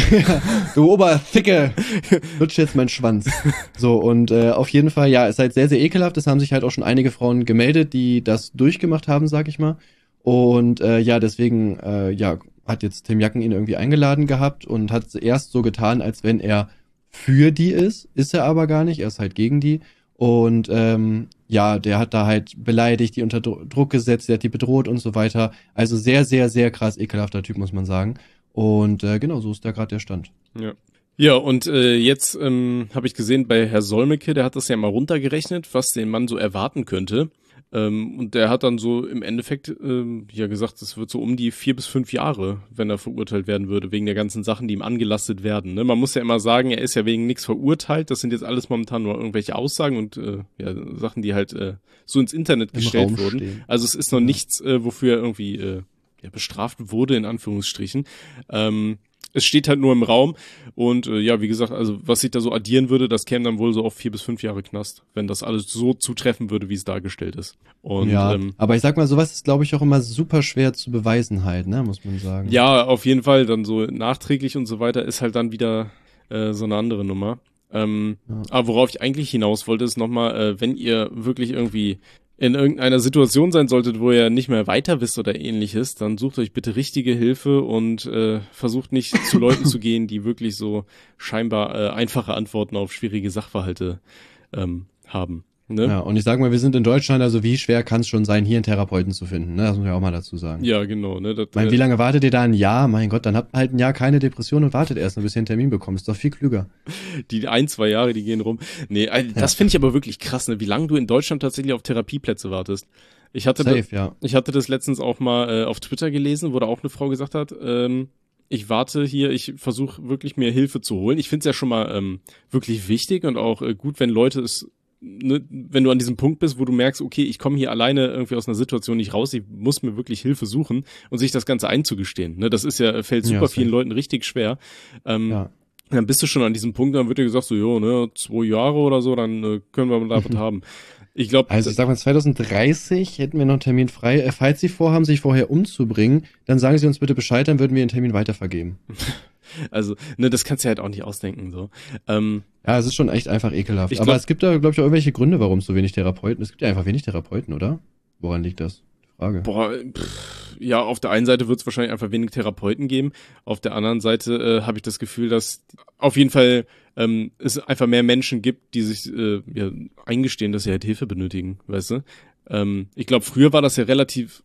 Du Oberficke, lutsch jetzt meinen Schwanz. So, und auf jeden Fall, ja, ist halt sehr, sehr ekelhaft. Es haben sich halt auch schon einige Frauen gemeldet, die das durchgemacht haben, sag ich mal. Und ja, deswegen, hat jetzt Tim Jacken ihn irgendwie eingeladen gehabt und hat erst so getan, als wenn er für die ist er aber gar nicht, er ist halt gegen die. Und der hat da halt beleidigt, die unter Druck gesetzt, der hat die bedroht und so weiter. Also sehr, sehr, sehr krass ekelhafter Typ, muss man sagen. Und genau, so ist da gerade der Stand. Ja. Ja, und jetzt habe ich gesehen, bei Herr Solmecke, der hat das ja mal runtergerechnet, was den Mann so erwarten könnte. Und der hat dann so im Endeffekt gesagt, es wird so um die 4 bis 5 Jahre, wenn er verurteilt werden würde, wegen der ganzen Sachen, die ihm angelastet werden. Ne? Man muss ja immer sagen, er ist ja wegen nichts verurteilt. Das sind jetzt alles momentan nur irgendwelche Aussagen und Sachen, die halt so ins Internet gestellt wurden. Stehen. Also es ist noch nichts, wofür er irgendwie bestraft wurde, in Anführungsstrichen. Es steht halt nur im Raum und wie gesagt, also was sich da so addieren würde, das käme dann wohl so auf 4 bis 5 Jahre Knast, wenn das alles so zutreffen würde, wie es dargestellt ist. Und, ja, aber ich sag mal, sowas ist, glaube ich, auch immer super schwer zu beweisen halt, ne, muss man sagen. Ja, auf jeden Fall, dann so nachträglich und so weiter ist halt dann wieder so eine andere Nummer. Aber worauf ich eigentlich hinaus wollte, ist nochmal, wenn ihr wirklich irgendwie in irgendeiner Situation sein solltet, wo ihr nicht mehr weiter wisst oder ähnliches, dann sucht euch bitte richtige Hilfe und versucht nicht zu Leuten zu gehen, die wirklich so scheinbar einfache Antworten auf schwierige Sachverhalte haben. Ne? Ja, und ich sag mal, wir sind in Deutschland, also wie schwer kann es schon sein, hier einen Therapeuten zu finden, ne? Das muss ich auch mal dazu sagen. Ja, genau. Ne? Wie lange wartet ihr da ein Jahr? Mein Gott, dann habt halt ein Jahr keine Depression und wartet erst, bis ihr einen Termin bekommt. Ist doch viel klüger. Die 1-2 Jahre, die gehen rum. Nee, das finde ich aber wirklich krass, ne? Wie lange du in Deutschland tatsächlich auf Therapieplätze wartest. Ich hatte das letztens auch mal auf Twitter gelesen, wo da auch eine Frau gesagt hat, ich warte hier, ich versuche wirklich mir Hilfe zu holen. Ich finde es ja schon mal wirklich wichtig und auch gut, wenn Leute es, ne, wenn du an diesem Punkt bist, wo du merkst, okay, ich komme hier alleine irgendwie aus einer Situation nicht raus, ich muss mir wirklich Hilfe suchen und sich das Ganze einzugestehen. Ne, das fällt super vielen Leuten richtig schwer. Dann bist du schon an diesem Punkt, dann wird dir gesagt, so, 2 Jahre oder so, dann können wir mal was haben. Ich glaube, also ich sag mal, 2030 hätten wir noch einen Termin frei. Falls Sie vorhaben, sich vorher umzubringen, dann sagen Sie uns bitte Bescheid, dann würden wir den Termin weitervergeben. Also, ne, das kannst du halt auch nicht ausdenken, so. Ja, es ist schon echt einfach ekelhaft. Aber es gibt da, glaube ich, auch irgendwelche Gründe, warum es so wenig Therapeuten, es gibt ja einfach wenig Therapeuten, oder? Woran liegt das? Frage. Ja, auf der einen Seite wird es wahrscheinlich einfach wenig Therapeuten geben. Auf der anderen Seite habe ich das Gefühl, dass auf jeden Fall es einfach mehr Menschen gibt, die sich eingestehen, dass sie halt Hilfe benötigen, weißt du? Ich glaube, früher war das ja relativ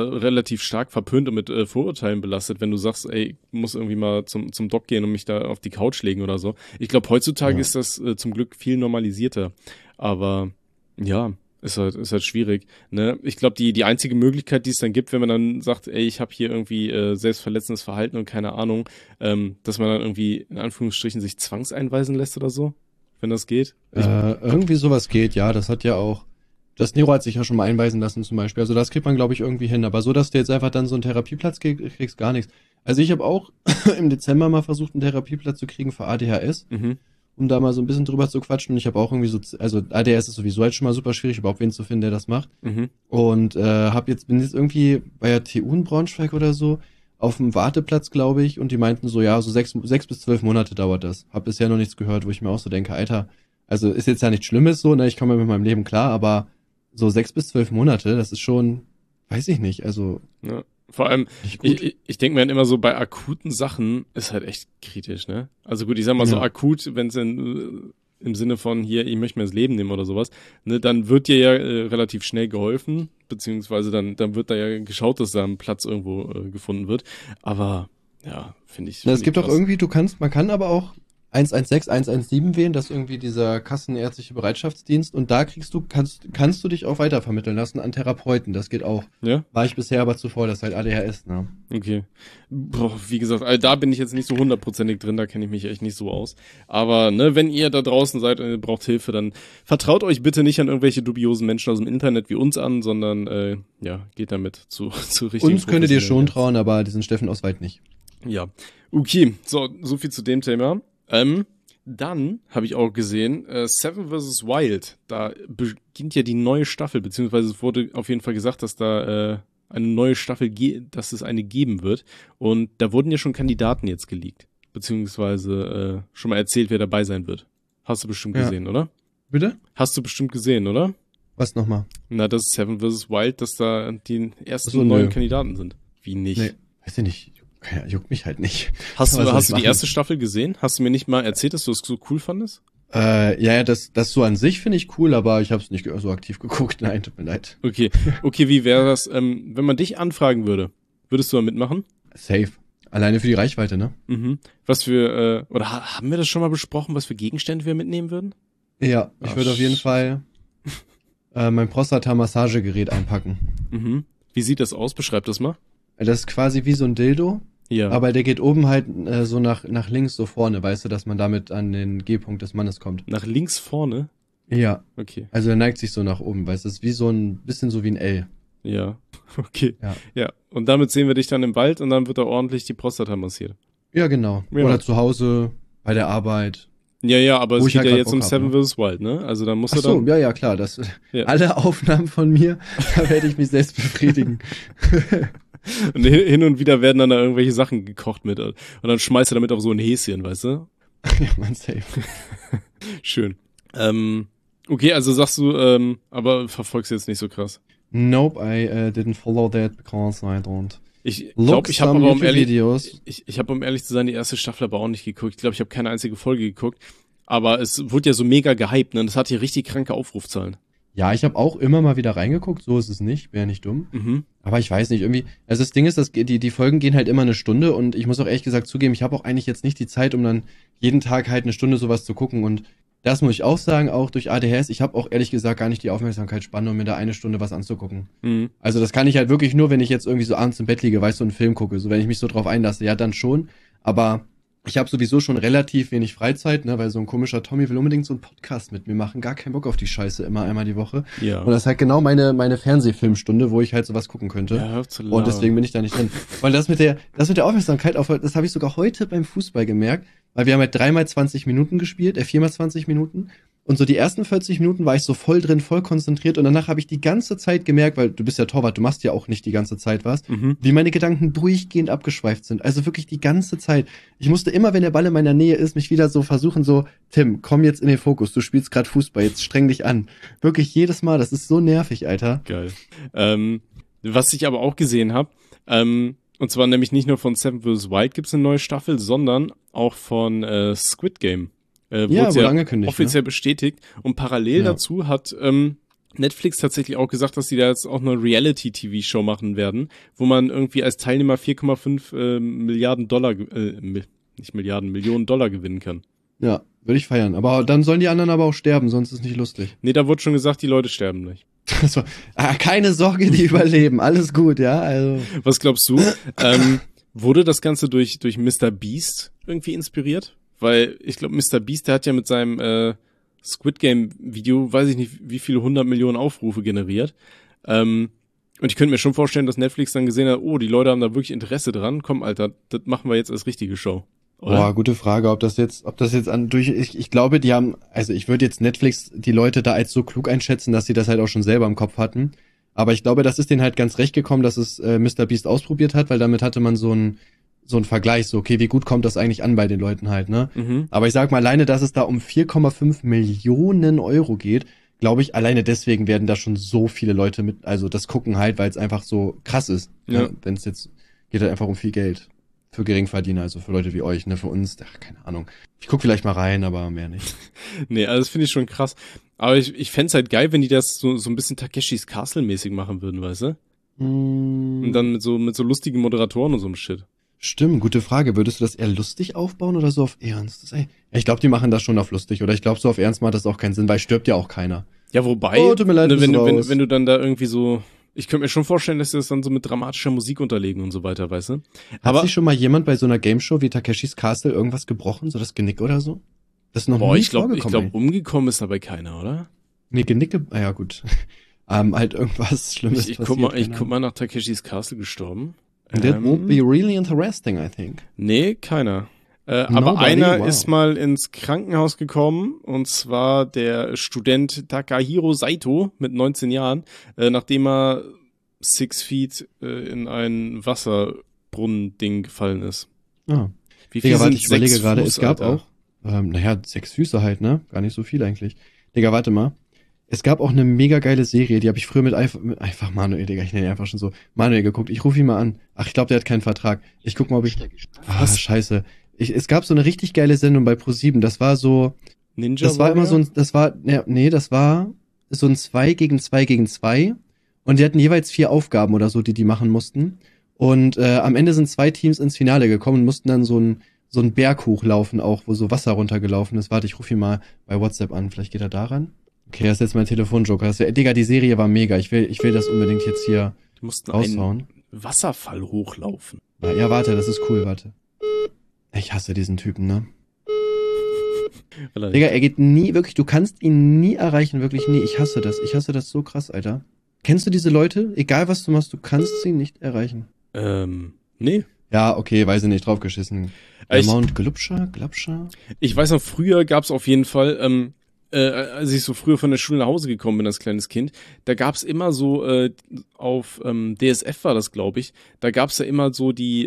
stark verpönt und mit Vorurteilen belastet, wenn du sagst, ey, ich muss irgendwie mal zum Doc gehen und mich da auf die Couch legen oder so. Ich glaube, heutzutage ist das zum Glück viel normalisierter. Aber ja, ist halt schwierig. Ne? Ich glaube, die einzige Möglichkeit, die es dann gibt, wenn man dann sagt, ey, ich habe hier irgendwie selbstverletzendes Verhalten und keine Ahnung, dass man dann irgendwie in Anführungsstrichen sich zwangseinweisen lässt oder so, wenn das geht. Irgendwie sowas geht, ja. Das hat ja auch, das Nero hat sich ja schon mal einweisen lassen zum Beispiel. Also das kriegt man, glaube ich, irgendwie hin. Aber so, dass du jetzt einfach dann so einen Therapieplatz kriegst, gar nichts. Also ich habe auch im Dezember mal versucht, einen Therapieplatz zu kriegen für ADHS. Um da mal so ein bisschen drüber zu quatschen. Und ich habe auch irgendwie also ADHS ist sowieso halt schon mal super schwierig, überhaupt wen zu finden, der das macht. Und bin jetzt irgendwie bei der TU in Braunschweig oder so auf dem Warteplatz, glaube ich, und die meinten so, ja, so 6 bis 12 Monate dauert das. Hab bisher noch nichts gehört, wo ich mir auch so denke, Alter, also ist jetzt ja nichts Schlimmes so, ne, ich komme ja mit meinem Leben klar, aber so 6 bis 12 Monate, das ist schon, weiß ich nicht, also. Ja. Vor allem, ich denke mir halt immer so, bei akuten Sachen ist halt echt kritisch, ne? Also gut, ich sag mal so akut, wenn es im Sinne von hier, ich möchte mir das Leben nehmen oder sowas, ne, dann wird dir ja relativ schnell geholfen, beziehungsweise dann wird da ja geschaut, dass da ein Platz irgendwo gefunden wird. Aber ja, finde ich. Es gibt auch irgendwie, man kann aber auch 116, 117 wählen, das ist irgendwie dieser kassenärztliche Bereitschaftsdienst und da kannst du dich auch weitervermitteln lassen an Therapeuten, das geht auch. Ja? War ich bisher aber zuvor, das ist halt ADHS, ne? Okay. Wie gesagt, also da bin ich jetzt nicht so 100%ig drin, da kenne ich mich echt nicht so aus. Aber ne, wenn ihr da draußen seid und ihr braucht Hilfe, dann vertraut euch bitte nicht an irgendwelche dubiosen Menschen aus dem Internet wie uns an, sondern geht damit zu richtigen. Uns könntet ihr schon trauen, aber diesen Steffen Oswald nicht. Ja, okay, so viel zu dem Thema. Dann habe ich auch gesehen, Seven vs. Wild, da beginnt ja die neue Staffel, beziehungsweise es wurde auf jeden Fall gesagt, dass da eine neue Staffel, dass es eine geben wird. Und da wurden ja schon Kandidaten jetzt geleakt, beziehungsweise schon mal erzählt, wer dabei sein wird. Hast du bestimmt gesehen, oder? Bitte? Hast du bestimmt gesehen, oder? Was nochmal? Na, das ist Seven vs. Wild, dass da die ersten neuen Kandidaten sind. Wie nicht? Nee, weiß ich nicht. Ja, juckt mich halt nicht. Hast du die erste Staffel gesehen? Hast du mir nicht mal erzählt, dass du es so cool fandest? Ja, das so an sich finde ich cool, aber ich habe es nicht so aktiv geguckt. Nein, tut mir leid. Okay, wie wäre das, wenn man dich anfragen würde? Würdest du da mitmachen? Safe. Alleine für die Reichweite, ne? Mhm. Oder haben wir das schon mal besprochen, was für Gegenstände wir mitnehmen würden? Ja, ich würde auf jeden Fall mein Prostata-Massagegerät einpacken. Mhm. Wie sieht das aus? Beschreib das mal. Das ist quasi wie so ein Dildo. Ja. Aber der geht oben halt so nach links so vorne, weißt du, dass man damit an den G-Punkt des Mannes kommt. Nach links vorne? Ja. Okay. Also er neigt sich so nach oben, weißt du, das ist wie so ein bisschen so wie ein L. Ja. Okay. Ja. Und damit sehen wir dich dann im Wald und dann wird da ordentlich die Prostata massiert. Ja, genau. Ja. Oder zu Hause, bei der Arbeit. Ja, aber es geht ja jetzt um Seven vs. Wild, ne? Also da musst du dann... Ach so, ja, klar. Alle Aufnahmen von mir, da werde ich mich selbst befriedigen. Und hin und wieder werden dann da irgendwelche Sachen gekocht mit. Und dann schmeißt du damit auf so ein Häschen, weißt du? Ja, man, safe. Schön. Okay, also sagst du, aber verfolgst du jetzt nicht so krass. Nope, I didn't follow that because I don't. Ich glaube, ich habe aber, um ehrlich zu sein, die erste Staffel aber auch nicht geguckt. Ich glaube, ich habe keine einzige Folge geguckt. Aber es wurde ja so mega gehypt, ne? Das hat hier richtig kranke Aufrufzahlen. Ja, ich habe auch immer mal wieder reingeguckt, so ist es nicht, wäre nicht dumm. Mhm. Aber ich weiß nicht, irgendwie, also das Ding ist, dass die Folgen gehen halt immer eine Stunde und ich muss auch ehrlich gesagt zugeben, ich habe auch eigentlich jetzt nicht die Zeit, um dann jeden Tag halt eine Stunde sowas zu gucken und das muss ich auch sagen, auch durch ADHS, ich habe auch ehrlich gesagt gar nicht die Aufmerksamkeitsspanne, um mir da eine Stunde was anzugucken. Mhm. Also das kann ich halt wirklich nur, wenn ich jetzt irgendwie so abends im Bett liege, weißt du, einen Film gucke, so wenn ich mich so drauf einlasse, ja dann schon, aber ich habe sowieso schon relativ wenig Freizeit, ne, weil so ein komischer Tommy will unbedingt so einen Podcast mit mir machen, gar keinen Bock auf die Scheiße, immer einmal die Woche. Ja. Und das ist halt genau meine Fernsehfilmstunde, wo ich halt sowas gucken könnte. Ja, hör zu laut. Und deswegen bin ich da nicht drin. Weil das mit der Aufmerksamkeit, das habe ich sogar heute beim Fußball gemerkt, weil wir haben halt 3x 20 Minuten gespielt, 4x 20 Minuten. Und so die ersten 40 Minuten war ich so voll drin, voll konzentriert und danach habe ich die ganze Zeit gemerkt, weil du bist ja Torwart, du machst ja auch nicht die ganze Zeit was, wie meine Gedanken durchgehend abgeschweift sind. Also wirklich die ganze Zeit. Ich musste immer, wenn der Ball in meiner Nähe ist, mich wieder so versuchen, so, Tim, komm jetzt in den Fokus, du spielst gerade Fußball, jetzt streng dich an. Wirklich jedes Mal, das ist so nervig, Alter. Geil. Was ich aber auch gesehen habe, und zwar nämlich nicht nur von Seven vs. Wild gibt's eine neue Staffel, sondern auch von Squid Game. Wurde angekündigt, offiziell bestätigt. Und parallel dazu hat Netflix tatsächlich auch gesagt, dass sie da jetzt auch eine Reality-TV-Show machen werden, wo man irgendwie als Teilnehmer 4,5 Millionen Dollar gewinnen kann. Ja, würde ich feiern. Aber dann sollen die anderen aber auch sterben, sonst ist es nicht lustig. Nee, da wurde schon gesagt, die Leute sterben nicht. Also, keine Sorge, die überleben. Alles gut, ja. Also. Was glaubst du? Wurde das Ganze durch Mr. Beast irgendwie inspiriert? Weil ich glaube, Mr. Beast, der hat ja mit seinem Squid Game Video, weiß ich nicht, wie viele 100 Millionen Aufrufe generiert. Und ich könnte mir schon vorstellen, dass Netflix dann gesehen hat, oh, die Leute haben da wirklich Interesse dran. Komm, Alter, das machen wir jetzt als richtige Show. Oder? Boah, gute Frage, ob das jetzt ich glaube, die haben, also ich würde jetzt Netflix die Leute da als so klug einschätzen, dass sie das halt auch schon selber im Kopf hatten. Aber ich glaube, das ist denen halt ganz recht gekommen, dass es Mr. Beast ausprobiert hat, weil damit hatte man so ein Vergleich, so, okay, wie gut kommt das eigentlich an bei den Leuten halt, ne? Mhm. Aber ich sag mal, alleine, dass es da um 4,5 Millionen Euro geht, glaube ich, alleine deswegen werden da schon so viele Leute also das gucken halt, weil es einfach so krass ist. Ja. Wenn es jetzt, geht halt einfach um viel Geld. Für Geringverdiener, also für Leute wie euch, ne? Für uns, keine Ahnung. Ich guck vielleicht mal rein, aber mehr nicht. Nee, also das finde ich schon krass. Aber ich fänd's halt geil, wenn die das so ein bisschen Takeshis Castle-mäßig machen würden, weißt du? Und dann mit so lustigen Moderatoren und so einem Shit. Stimmt, gute Frage. Würdest du das eher lustig aufbauen oder so auf Ernst? Ich glaube, die machen das schon auf lustig. Oder ich glaube, so auf Ernst macht das auch keinen Sinn, weil stirbt ja auch keiner. Ja, wobei, tut mir leid, wenn du dann da irgendwie so... Ich könnte mir schon vorstellen, dass sie das dann so mit dramatischer Musik unterlegen und so weiter, weißt du? Hat sich schon mal jemand bei so einer Gameshow wie Takeshis Castle irgendwas gebrochen? So das Genick oder so? Das ist noch nie vorgekommen. Ich glaube, umgekommen ist dabei keiner, oder? Nee, Genicke, ja gut. Halt irgendwas Schlimmes passiert. Ich guck mal nach Takeshis Castle gestorben. That won't be really interesting, I think. Nee, keiner. Aber einer ist mal ins Krankenhaus gekommen, und zwar der Student Takahiro Saito mit 19 Jahren, nachdem er 6 Feet in ein Wasserbrunnen-Ding gefallen ist. Ah. Wie viel sind ich überlege gerade, es gab auch, 6 Füße halt, ne? Gar nicht so viel eigentlich. Digga, warte mal. Es gab auch eine mega geile Serie, die habe ich früher mit einfach Manuel, Digga, ich nenne ihn einfach schon so, Manuel geguckt. Ich rufe ihn mal an. Ach, ich glaube, der hat keinen Vertrag. Ich guck mal, ob ich... scheiße. Es gab so eine richtig geile Sendung bei ProSieben, das war so... Ninja Das war Warrior? Immer so ein... Das war so ein 2 gegen 2 gegen 2. Und die hatten jeweils 4 Aufgaben oder so, die machen mussten. Und am Ende sind 2 Teams ins Finale gekommen und mussten dann so einen Berg hochlaufen auch, wo so Wasser runtergelaufen ist. Warte, ich rufe ihn mal bei WhatsApp an. Vielleicht geht er daran. Okay, das ist jetzt mein Telefonjoker. Digga, die Serie war mega. Ich will das unbedingt jetzt hier raushauen. Einen Wasserfall hochlaufen. Ja, warte, das ist cool, warte. Ich hasse diesen Typen, ne? Digga, er geht nie, wirklich, du kannst ihn nie erreichen, wirklich nie. Ich hasse das so krass, Alter. Kennst du diese Leute? Egal was du machst, du kannst sie nicht erreichen. Nee. Ja, okay, weiß ich nicht, draufgeschissen. Mount Glubscher? Ich weiß noch, früher gab's auf jeden Fall, als ich so früher von der Schule nach Hause gekommen bin als kleines Kind, da gab's immer so, auf DSF war das, glaube ich, da gab's ja immer so die,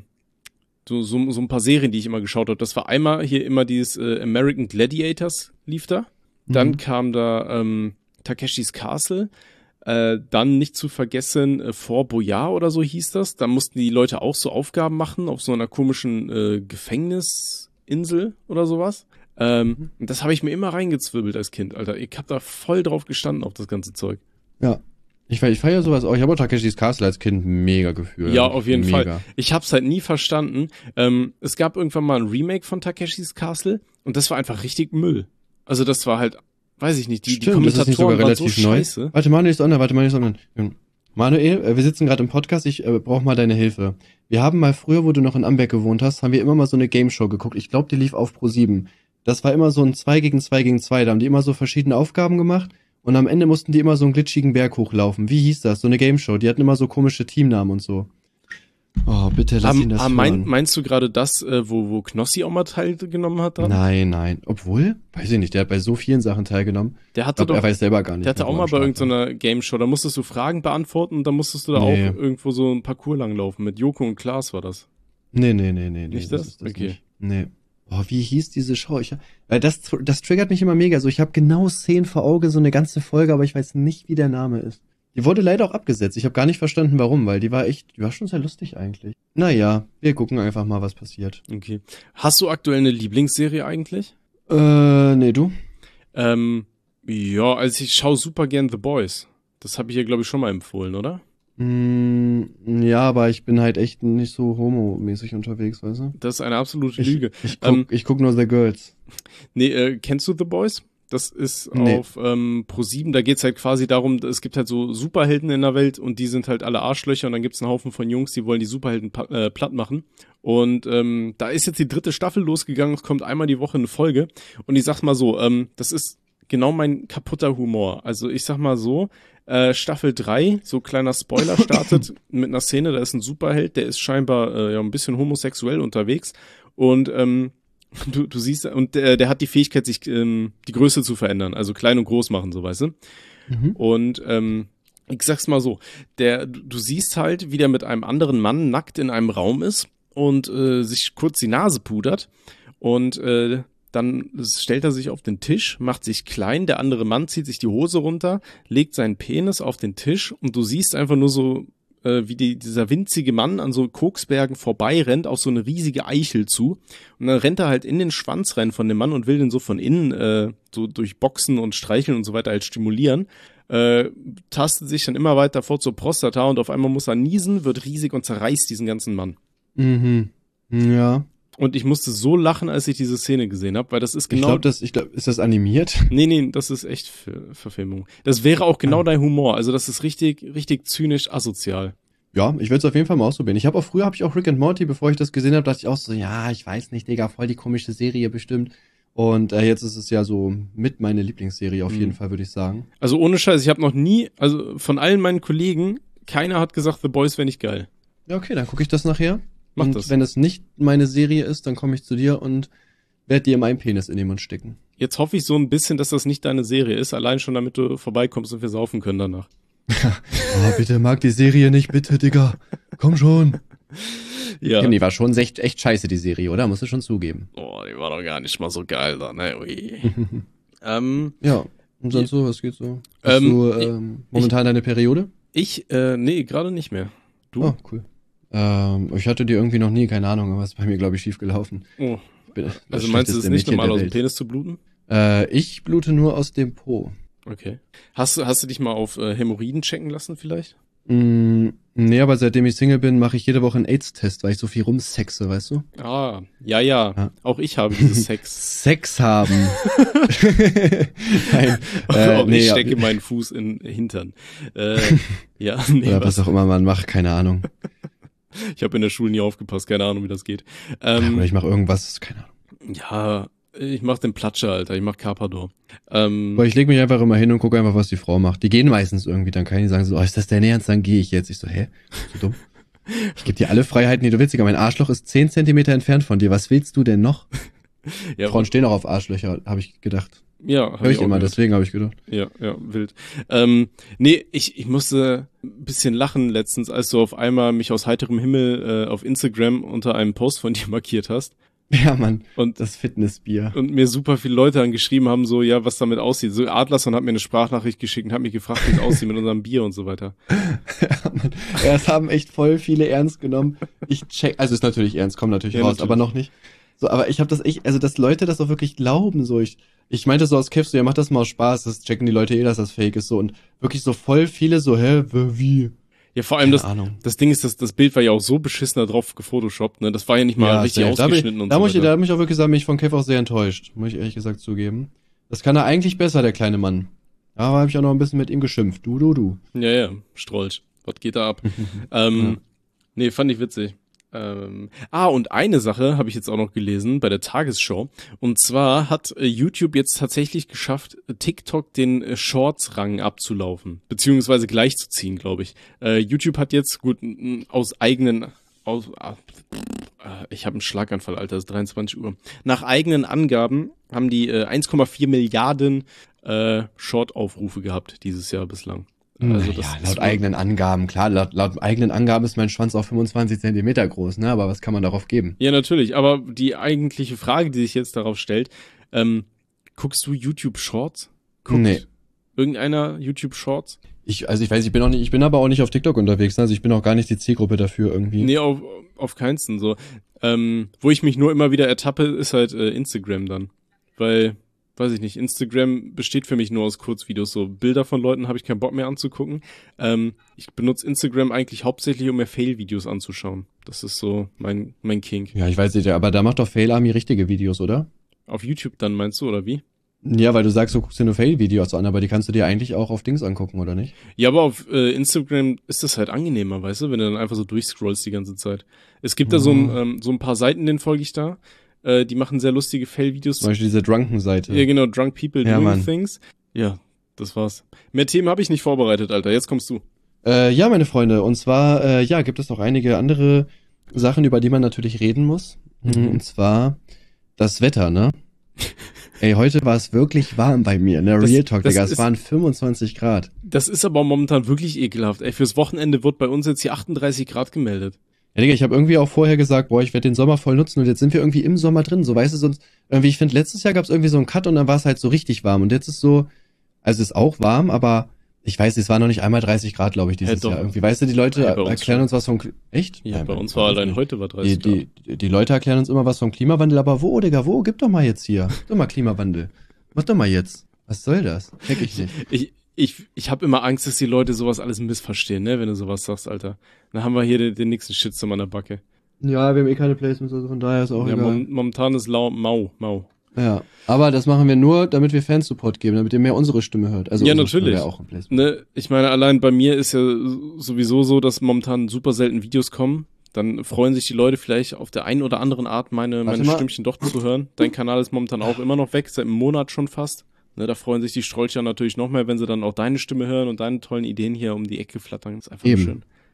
so ein paar Serien, die ich immer geschaut habe. Das war einmal hier immer dieses American Gladiators lief da. Dann kam da Takeshis Castle. Dann nicht zu vergessen, Fort Boyard oder so hieß das. Da mussten die Leute auch so Aufgaben machen auf so einer komischen Gefängnisinsel oder sowas. Und das habe ich mir immer reingezwirbelt als Kind, Alter. Ich hab da voll drauf gestanden auf das ganze Zeug. Ja. Ich feiere sowas auch. Ich habe auch Takeshis Castle als Kind mega gefühlt. Ja, auf jeden Fall. Ich hab's halt nie verstanden. Es gab irgendwann mal ein Remake von Takeshis Castle und das war einfach richtig Müll. Also das war halt, weiß ich nicht, die Kommentatoren waren so scheiße. Warte, Manuel ist online. Manuel, wir sitzen gerade im Podcast, ich brauche mal deine Hilfe. Wir haben mal früher, wo du noch in Amberg gewohnt hast, haben wir immer mal so eine Game-Show geguckt. Ich glaube, die lief auf ProSieben. Das war immer so ein 2 gegen 2 gegen 2. Da haben die immer so verschiedene Aufgaben gemacht und am Ende mussten die immer so einen glitschigen Berg hochlaufen. Wie hieß das? So eine Game-Show. Die hatten immer so komische Teamnamen und so. Oh, bitte lass ihn das hören. Meinst du gerade das, wo Knossi auch mal teilgenommen hat? Dann? Nein. Obwohl, weiß ich nicht, der hat bei so vielen Sachen teilgenommen. Er weiß selber gar nicht. Der hatte auch mal bei irgendeiner Game-Show, da musstest du Fragen beantworten und dann musstest du da auch irgendwo so ein Parcours langlaufen. Mit Joko und Klaas war das. Nee. Nicht das? Okay. Nicht. Nee. Oh, wie hieß diese Show? Das triggert mich immer mega. So, ich habe genau Szenen vor Auge, so eine ganze Folge, aber ich weiß nicht, wie der Name ist. Die wurde leider auch abgesetzt. Ich habe gar nicht verstanden, warum, weil die war schon sehr lustig eigentlich. Naja, wir gucken einfach mal, was passiert. Okay. Hast du aktuell eine Lieblingsserie eigentlich? Nee, du? Ja, also ich schaue super gern The Boys. Das habe ich ja, glaube ich, schon mal empfohlen, oder? Ja, aber ich bin halt echt nicht so homomäßig unterwegs, weißt du? Das ist eine absolute Lüge. Ich guck nur The Girls. Nee, kennst du The Boys? Das ist auf ProSieben, da geht's halt quasi darum, es gibt halt so Superhelden in der Welt und die sind halt alle Arschlöcher und dann gibt's einen Haufen von Jungs, die wollen die Superhelden platt machen. Und da ist jetzt die 3. Staffel losgegangen, es kommt einmal die Woche eine Folge und ich sag mal so, das ist genau mein kaputter Humor. Also ich sag mal so, Staffel 3, so kleiner Spoiler, startet mit einer Szene, da ist ein Superheld, der ist scheinbar ein bisschen homosexuell unterwegs und du siehst, und der hat die Fähigkeit, sich die Größe zu verändern, also klein und groß machen, so, weißt du? Und ich sag's mal so, du siehst halt, wie der mit einem anderen Mann nackt in einem Raum ist und sich kurz die Nase pudert und dann stellt er sich auf den Tisch, macht sich klein, der andere Mann zieht sich die Hose runter, legt seinen Penis auf den Tisch und du siehst einfach nur so, wie dieser winzige Mann an so Koksbergen vorbei rennt auf so eine riesige Eichel zu und dann rennt er halt in den Schwanz rein von dem Mann und will den so von innen so durch Boxen und Streicheln und so weiter halt stimulieren, tastet sich dann immer weiter vor zur Prostata und auf einmal muss er niesen, wird riesig und zerreißt diesen ganzen Mann. Ja. Und ich musste so lachen, als ich diese Szene gesehen habe, weil das ist genau... Ich glaube, ist das animiert? Nee, das ist echt Verfilmung. Das wäre auch genau dein Humor. Also das ist richtig zynisch asozial. Ja, ich will es auf jeden Fall mal ausprobieren. Früher habe ich auch Rick and Morty, bevor ich das gesehen habe, dachte ich auch so, ja, ich weiß nicht, Digga, voll die komische Serie bestimmt. Und jetzt ist es ja so mit meine Lieblingsserie auf jeden Fall, würde ich sagen. Also ohne Scheiß, ich habe noch nie, also von allen meinen Kollegen, keiner hat gesagt, The Boys wäre nicht geil. Ja, okay, dann gucke ich das nachher. Mach und das. Wenn es nicht meine Serie ist, dann komme ich zu dir und werde dir meinen Penis in den Mund stecken. Jetzt hoffe ich so ein bisschen, dass das nicht deine Serie ist, allein schon damit du vorbeikommst und wir saufen können danach. Oh, bitte, mag die Serie nicht, bitte, Digga. Komm schon. Ja. Die war schon echt scheiße, die Serie, oder? Musst du schon zugeben. Oh, die war doch gar nicht mal so geil da, ne? Ui. Ja, und sonst so, was geht so? Hast du momentan deine Periode? Nee, gerade nicht mehr. Du? Oh, cool. Ich hatte die irgendwie noch nie, keine Ahnung, aber ist bei mir, glaube ich, schief gelaufen. Oh. Also meinst du es nicht normal aus dem Penis zu bluten? Ich blute nur aus dem Po. Okay. Hast du dich mal auf Hämorrhoiden checken lassen vielleicht? Nee, aber seitdem ich Single bin, mache ich jede Woche einen AIDS-Test, weil ich so viel rumsexe, weißt du? Ah, ja. Auch ich habe dieses Sex. Sex haben. Nein. Auch ich stecke meinen Fuß in Hintern. Ja, nee. Oder was auch immer man macht, keine Ahnung. Ich habe in der Schule nie aufgepasst, keine Ahnung, wie das geht. Oder ich mache irgendwas, keine Ahnung. Ja, ich mach den Platscher, Alter. Ich mach Carpador. Aber ich leg mich einfach immer hin und gucke einfach, was die Frau macht. Die gehen meistens irgendwie, dann kann ich sagen so, ist das dein Ernst? Dann gehe ich jetzt. Ich so, hä? So dumm. Ich gebe dir alle Freiheiten, die du willst. Mein Arschloch ist 10 Zentimeter entfernt von dir. Was willst du denn noch? Ja, Frauen stehen auch auf Arschlöcher, habe ich gedacht. Ja, hör ich immer, gehört. Deswegen habe ich gedacht. Ja, wild. Nee, ich musste ein bisschen lachen letztens, als du auf einmal mich aus heiterem Himmel auf Instagram unter einem Post von dir markiert hast. Ja, Mann, und das Fitnessbier. Und mir super viele Leute angeschrieben haben, so, ja, was damit aussieht. So, Adlerson hat mir eine Sprachnachricht geschickt und hat mich gefragt, wie es aussieht mit unserem Bier und so weiter. Ja, Mann. Ja, es haben echt voll viele ernst genommen. Also ist natürlich ernst, kommt natürlich raus, natürlich. Aber noch nicht. So, aber ich habe das echt, also dass Leute das auch wirklich glauben, so ich meinte so aus Kiff, so, ja, macht das mal aus Spaß, das checken die Leute dass das fake ist, so, und wirklich so voll viele so, wie? Ja, vor allem das Ding ist, das Bild war ja auch so beschissen da drauf gefotoshoppt, ne, das war ja nicht mal richtig ausgeschnitten und so. Da habe ich auch wirklich gesagt, bin ich von Kiff auch sehr enttäuscht, muss ich ehrlich gesagt zugeben. Das kann er eigentlich besser, der kleine Mann. Aber habe ich auch noch ein bisschen mit ihm geschimpft, du. Ja, Strolch, was geht da ab? Nee, fand ich witzig. Und eine Sache habe ich jetzt auch noch gelesen bei der Tagesschau. Und zwar hat YouTube jetzt tatsächlich geschafft, TikTok den Shorts-Rang abzulaufen. Beziehungsweise gleichzuziehen, glaube ich. YouTube hat jetzt, ich habe einen Schlaganfall, Alter, es ist 23 Uhr. Nach eigenen Angaben haben die 1,4 Milliarden Short-Aufrufe gehabt dieses Jahr bislang. Also das laut eigenen Angaben, klar, laut eigenen Angaben ist mein Schwanz auch 25 Zentimeter groß, ne? Aber was kann man darauf geben? Ja, natürlich, aber die eigentliche Frage, die sich jetzt darauf stellt, guckst du YouTube Shorts? Nee. Irgendeiner YouTube Shorts? Ich weiß, ich bin aber auch nicht auf TikTok unterwegs, ne? Also ich bin auch gar nicht die Zielgruppe dafür irgendwie. Nee, auf keinsten so. Wo ich mich nur immer wieder ertappe, ist halt Instagram dann. Weil, weiß ich nicht, Instagram besteht für mich nur aus Kurzvideos, so Bilder von Leuten habe ich keinen Bock mehr anzugucken. Ich benutze Instagram eigentlich hauptsächlich, um mir Fail-Videos anzuschauen. Das ist so mein Kink. Ja, ich weiß nicht, aber da macht doch Fail Army richtige Videos, oder? Auf YouTube dann, meinst du, oder wie? Ja, weil du sagst, du guckst dir nur Fail-Videos an, aber die kannst du dir eigentlich auch auf Dings angucken, oder nicht? Ja, aber auf Instagram ist das halt angenehmer, weißt du, wenn du dann einfach so durchscrollst die ganze Zeit. Es gibt da so ein paar Seiten, denen folge ich da. Die machen sehr lustige Fail-Videos. Zum Beispiel diese Drunken-Seite. Ja, genau, Drunk People Doing Things. Ja, das war's. Mehr Themen habe ich nicht vorbereitet, Alter. Jetzt kommst du. Ja, meine Freunde. Und zwar, gibt es noch einige andere Sachen, über die man natürlich reden muss. Und zwar das Wetter, ne? Ey, heute war es wirklich warm bei mir, ne? Real Talk, Digga. Es waren 25 Grad. Das ist aber momentan wirklich ekelhaft. Ey, fürs Wochenende wird bei uns jetzt hier 38 Grad gemeldet. Ja, Digga, ich habe irgendwie auch vorher gesagt, ich werde den Sommer voll nutzen, und jetzt sind wir irgendwie im Sommer drin, so, weißt du, sonst irgendwie, ich finde, letztes Jahr gab es irgendwie so einen Cut und dann war es halt so richtig warm, und jetzt ist so, also es ist auch warm, aber ich weiß, es war noch nicht einmal 30 Grad, glaube ich, dieses Jahr irgendwie. Weißt du, die Leute erklären uns was vom Echt? Ja, bei uns war allein heute war 30 Grad. Die Leute erklären uns immer was vom Klimawandel, aber wo, Digga, wo? Gib doch mal jetzt hier. Gib doch mal Klimawandel. Mach doch mal jetzt. Was soll das? Check ich nicht. Ich habe immer Angst, dass die Leute sowas alles missverstehen, ne, wenn du sowas sagst, Alter. Dann haben wir hier den nächsten Shitstorm an der Backe. Ja, wir haben keine Placements, also von daher ist auch egal. Momentan ist mau. Ja, aber das machen wir nur, damit wir Fansupport geben, damit ihr mehr unsere Stimme hört. Also ja, natürlich. Auch im Placement. Ne, ich meine, allein bei mir ist ja sowieso so, dass momentan super selten Videos kommen. Dann freuen sich die Leute vielleicht auf der einen oder anderen Art, meine Stimmchen doch zu hören. Dein Kanal ist momentan auch immer noch weg, seit einem Monat schon fast. Ne, da freuen sich die Strolcher natürlich noch mehr, wenn sie dann auch deine Stimme hören und deine tollen Ideen hier um die Ecke flattern. Das ist einfach schön.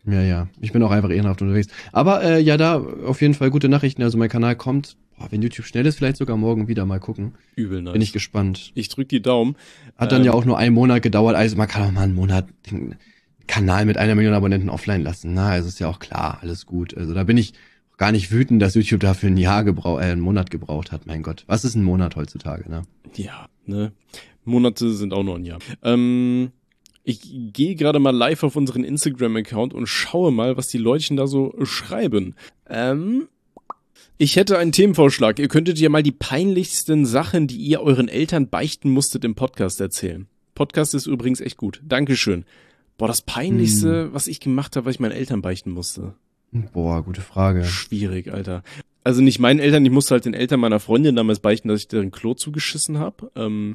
Ja. Ich bin auch einfach ehrenhaft unterwegs. Aber da auf jeden Fall gute Nachrichten. Also mein Kanal kommt, wenn YouTube schnell ist, vielleicht sogar morgen wieder. Mal gucken. Übel nice. Bin ich gespannt. Ich drück die Daumen. Hat dann ja auch nur einen Monat gedauert. Also man kann auch mal einen Monat den Kanal mit 1 Million Abonnenten offline lassen. Na, also ist ja auch klar, alles gut. Also da bin ich gar nicht wütend, dass YouTube dafür einen Monat gebraucht hat. Mein Gott, was ist ein Monat heutzutage, ne? Ja, ne? Monate sind auch noch ein Jahr. Ich gehe gerade mal live auf unseren Instagram-Account und schaue mal, was die Leutchen da so schreiben. Ich hätte einen Themenvorschlag. Ihr könntet ja mal die peinlichsten Sachen, die ihr euren Eltern beichten musstet, im Podcast erzählen. Podcast ist übrigens echt gut. Dankeschön. Boah, das Peinlichste, was ich gemacht habe, was ich meinen Eltern beichten musste. Boah, gute Frage. Schwierig, Alter. Also nicht meinen Eltern, ich musste halt den Eltern meiner Freundin damals beichten, dass ich deren Klo zugeschissen habe.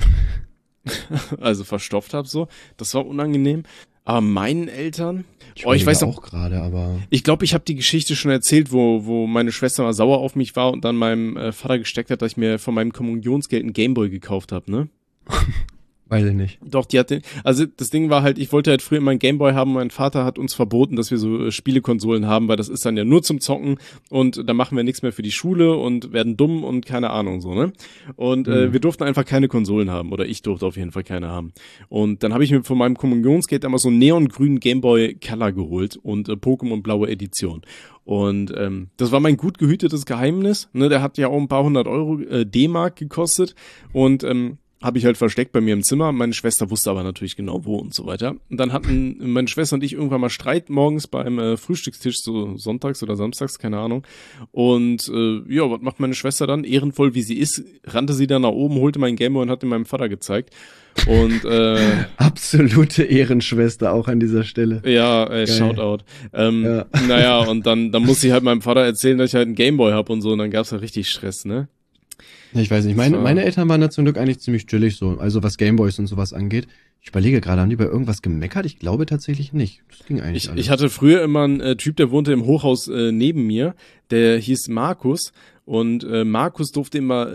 Also verstopft habe so. Das war unangenehm. Aber meinen Eltern... Ich weiß auch gerade, aber... Ich glaube, ich habe die Geschichte schon erzählt, wo meine Schwester mal sauer auf mich war und dann meinem Vater gesteckt hat, dass ich mir von meinem Kommunionsgeld einen Gameboy gekauft habe, ne? Weiß ich nicht. Doch, die hatte, also das Ding war halt, ich wollte halt früher immer einen Gameboy haben, mein Vater hat uns verboten, dass wir so Spielekonsolen haben, weil das ist dann ja nur zum Zocken und da machen wir nichts mehr für die Schule und werden dumm und keine Ahnung so, ne? Und wir durften einfach keine Konsolen haben oder ich durfte auf jeden Fall keine haben. Und dann habe ich mir von meinem Kommunionsgeld einmal so einen neongrünen Gameboy Color geholt und Pokémon blaue Edition. Und das war mein gut gehütetes Geheimnis, ne? Der hat ja auch ein paar 100 Euro D-Mark gekostet und habe ich halt versteckt bei mir im Zimmer. Meine Schwester wusste aber natürlich genau wo und so weiter. Und dann hatten meine Schwester und ich irgendwann mal Streit morgens beim Frühstückstisch, so sonntags oder samstags, keine Ahnung. Und was macht meine Schwester dann? Ehrenvoll wie sie ist, rannte sie dann nach oben, holte meinen Gameboy und hat ihn meinem Vater gezeigt. Und absolute Ehrenschwester auch an dieser Stelle. Ja, Shoutout. Ja. Naja, und dann musste ich halt meinem Vater erzählen, dass ich halt einen Gameboy hab und so. Und dann gab's ja richtig Stress, ne? Ich weiß nicht, meine Eltern waren da zum Glück eigentlich ziemlich chillig so, also was Gameboys und sowas angeht. Ich überlege gerade, haben die bei irgendwas gemeckert? Ich glaube tatsächlich nicht. Das ging eigentlich alles. Ich hatte früher immer einen Typ, der wohnte im Hochhaus neben mir, der hieß Markus und Markus durfte immer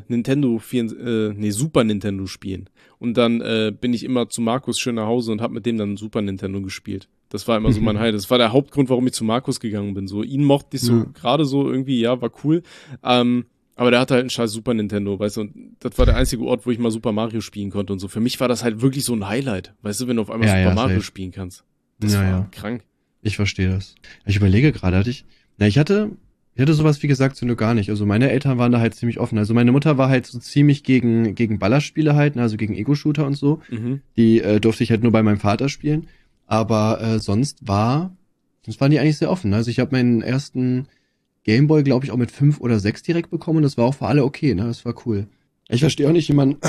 Super Nintendo spielen. Und dann bin ich immer zu Markus schön nach Hause und hab mit dem dann Super Nintendo gespielt. Das war immer so mein Highlight. Das war der Hauptgrund, warum ich zu Markus gegangen bin. So, ihn mochte ich so gerade so irgendwie, ja, war cool. Aber der hatte halt einen scheiß Super Nintendo, weißt du, und das war der einzige Ort, wo ich mal Super Mario spielen konnte und so. Für mich war das halt wirklich so ein Highlight, weißt du, wenn du auf einmal Super Mario spielen kannst. Das war krank. Ich verstehe das. Ich überlege gerade, ich hatte sowas, wie gesagt, zum Glück gar nicht. Also meine Eltern waren da halt ziemlich offen. Also meine Mutter war halt so ziemlich gegen Ballerspiele halt, also gegen Ego-Shooter und so. Die durfte ich halt nur bei meinem Vater spielen. Aber sonst waren die eigentlich sehr offen. Also ich habe meinen ersten Gameboy, glaube ich, auch mit 5 oder 6 direkt bekommen und das war auch für alle okay, ne? Das war cool. Ich verstehe auch nicht, wie man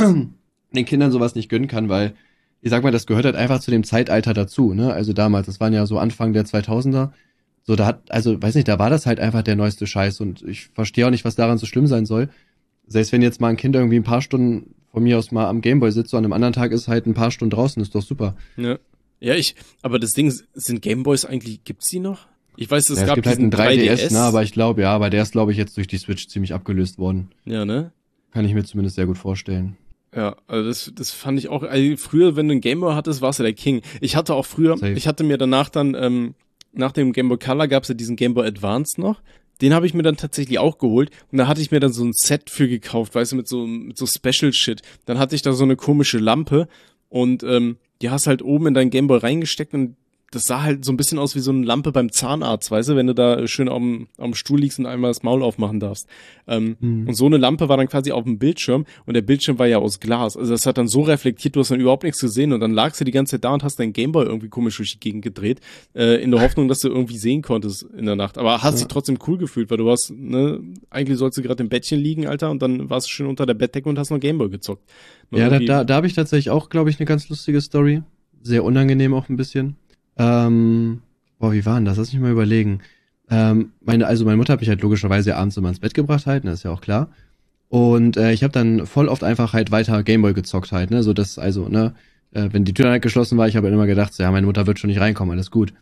den Kindern sowas nicht gönnen kann, weil, ich sag mal, das gehört halt einfach zu dem Zeitalter dazu, ne? Also damals, das waren ja so Anfang der 2000er, so da war das halt einfach der neueste Scheiß und ich verstehe auch nicht, was daran so schlimm sein soll. Selbst wenn jetzt mal ein Kind irgendwie ein paar Stunden von mir aus mal am Gameboy sitzt, so an einem anderen Tag ist halt ein paar Stunden draußen, ist doch super. Ja, aber das Ding, sind Gameboys eigentlich, gibt's die noch? Ich weiß, es gibt halt einen 3DS, ne, aber ich glaube, aber der ist, glaube ich, jetzt durch die Switch ziemlich abgelöst worden. Ja, ne? Kann ich mir zumindest sehr gut vorstellen. Ja, also das fand ich auch, also früher, wenn du einen Gameboy hattest, warst du der King. Ich hatte auch früher, ich hatte mir danach dann, nach dem Gameboy Color gab's ja diesen Gameboy Advance noch. Den habe ich mir dann tatsächlich auch geholt und da hatte ich mir dann so ein Set für gekauft, weißt du, mit so Special Shit. Dann hatte ich da so eine komische Lampe und die hast halt oben in deinen Gameboy reingesteckt und das sah halt so ein bisschen aus wie so eine Lampe beim Zahnarzt, weißt du, wenn du da schön am Stuhl liegst und einmal das Maul aufmachen darfst. Und so eine Lampe war dann quasi auf dem Bildschirm und der Bildschirm war ja aus Glas. Also das hat dann so reflektiert, du hast dann überhaupt nichts gesehen und dann lagst du die ganze Zeit da und hast deinen Gameboy irgendwie komisch durch die Gegend gedreht, in der Hoffnung, dass du irgendwie sehen konntest in der Nacht. Aber hast dich trotzdem cool gefühlt, weil du warst, ne, eigentlich sollst du gerade im Bettchen liegen, Alter, und dann warst du schön unter der Bettdecke und hast noch Gameboy gezockt. Ja, da habe ich tatsächlich auch, glaube ich, eine ganz lustige Story. Sehr unangenehm auch ein bisschen. Wie war denn das? Lass mich mal überlegen. Meine Mutter hat mich halt logischerweise abends immer ins Bett gebracht halt, ne, ist ja auch klar. Und ich habe dann voll oft einfach halt weiter Gameboy gezockt halt, ne, so dass, wenn die Tür dann halt geschlossen war, ich habe halt immer gedacht, so, ja, meine Mutter wird schon nicht reinkommen, alles gut.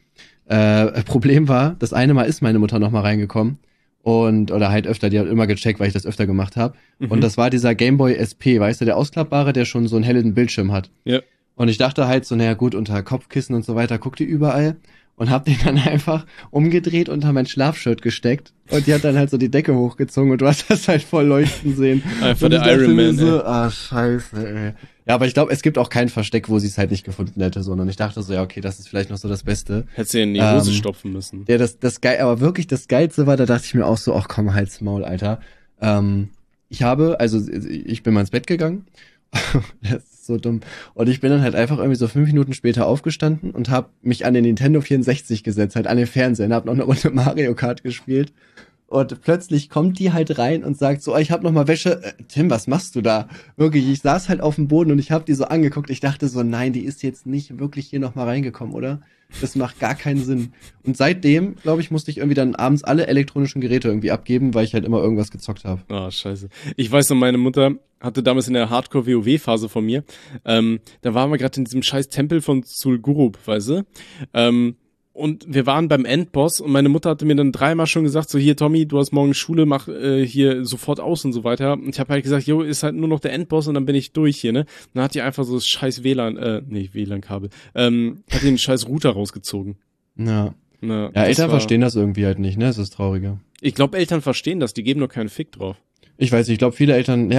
Problem war, das eine Mal ist meine Mutter nochmal reingekommen oder halt öfter, die hat immer gecheckt, weil ich das öfter gemacht habe. Und das war dieser Gameboy SP, weißt du, der ausklappbare, der schon so einen hellen Bildschirm hat. Ja. Und ich dachte halt so, naja gut, unter Kopfkissen und so weiter, guckt die überall. und hab den dann einfach umgedreht unter mein Schlafshirt gesteckt und die hat dann halt so die Decke hochgezogen und du hast das halt voll leuchten sehen. Einfach der Iron Man, so, scheiße, ey. Ja, aber ich glaube, es gibt auch kein Versteck, wo sie es halt nicht gefunden hätte, sondern ich dachte so, ja, okay, das ist vielleicht noch so das Beste. Hätte sie in die Hose stopfen müssen. Ja, aber wirklich das Geilste war, da dachte ich mir auch so, ach komm, halt's Maul, Alter. Ich bin mal ins Bett gegangen. Das ist so dumm. Und ich bin dann halt einfach irgendwie so 5 Minuten später aufgestanden und habe mich an den Nintendo 64 gesetzt, halt an den Fernseher, hab noch eine Runde Mario Kart gespielt. Und plötzlich kommt die halt rein und sagt so, ich hab noch mal Wäsche. Tim, was machst du da? Wirklich, ich saß halt auf dem Boden und ich hab die so angeguckt. Ich dachte so, nein, die ist jetzt nicht wirklich hier noch mal reingekommen, oder? Das macht gar keinen Sinn. Und seitdem, glaube ich, musste ich irgendwie dann abends alle elektronischen Geräte irgendwie abgeben, weil ich halt immer irgendwas gezockt habe. Ah, scheiße. Ich weiß noch, meine Mutter hatte damals in der Hardcore-WoW-Phase von mir, da waren wir gerade in diesem scheiß Tempel von Zul'Gurub, weißt du? Und wir waren beim Endboss und meine Mutter hatte mir dann 3-mal schon gesagt, so hier Tommy, du hast morgen Schule, mach hier sofort aus und so weiter. Und ich habe halt gesagt, jo, ist halt nur noch der Endboss und dann bin ich durch hier, ne? Und dann hat die einfach so das scheiß WLAN-Kabel, hat den scheiß Router rausgezogen. Ja, Eltern verstehen das irgendwie halt nicht, ne? Das ist trauriger. Ich glaube, Eltern verstehen das, die geben nur keinen Fick drauf. Ich weiß nicht, ich glaube, viele Eltern,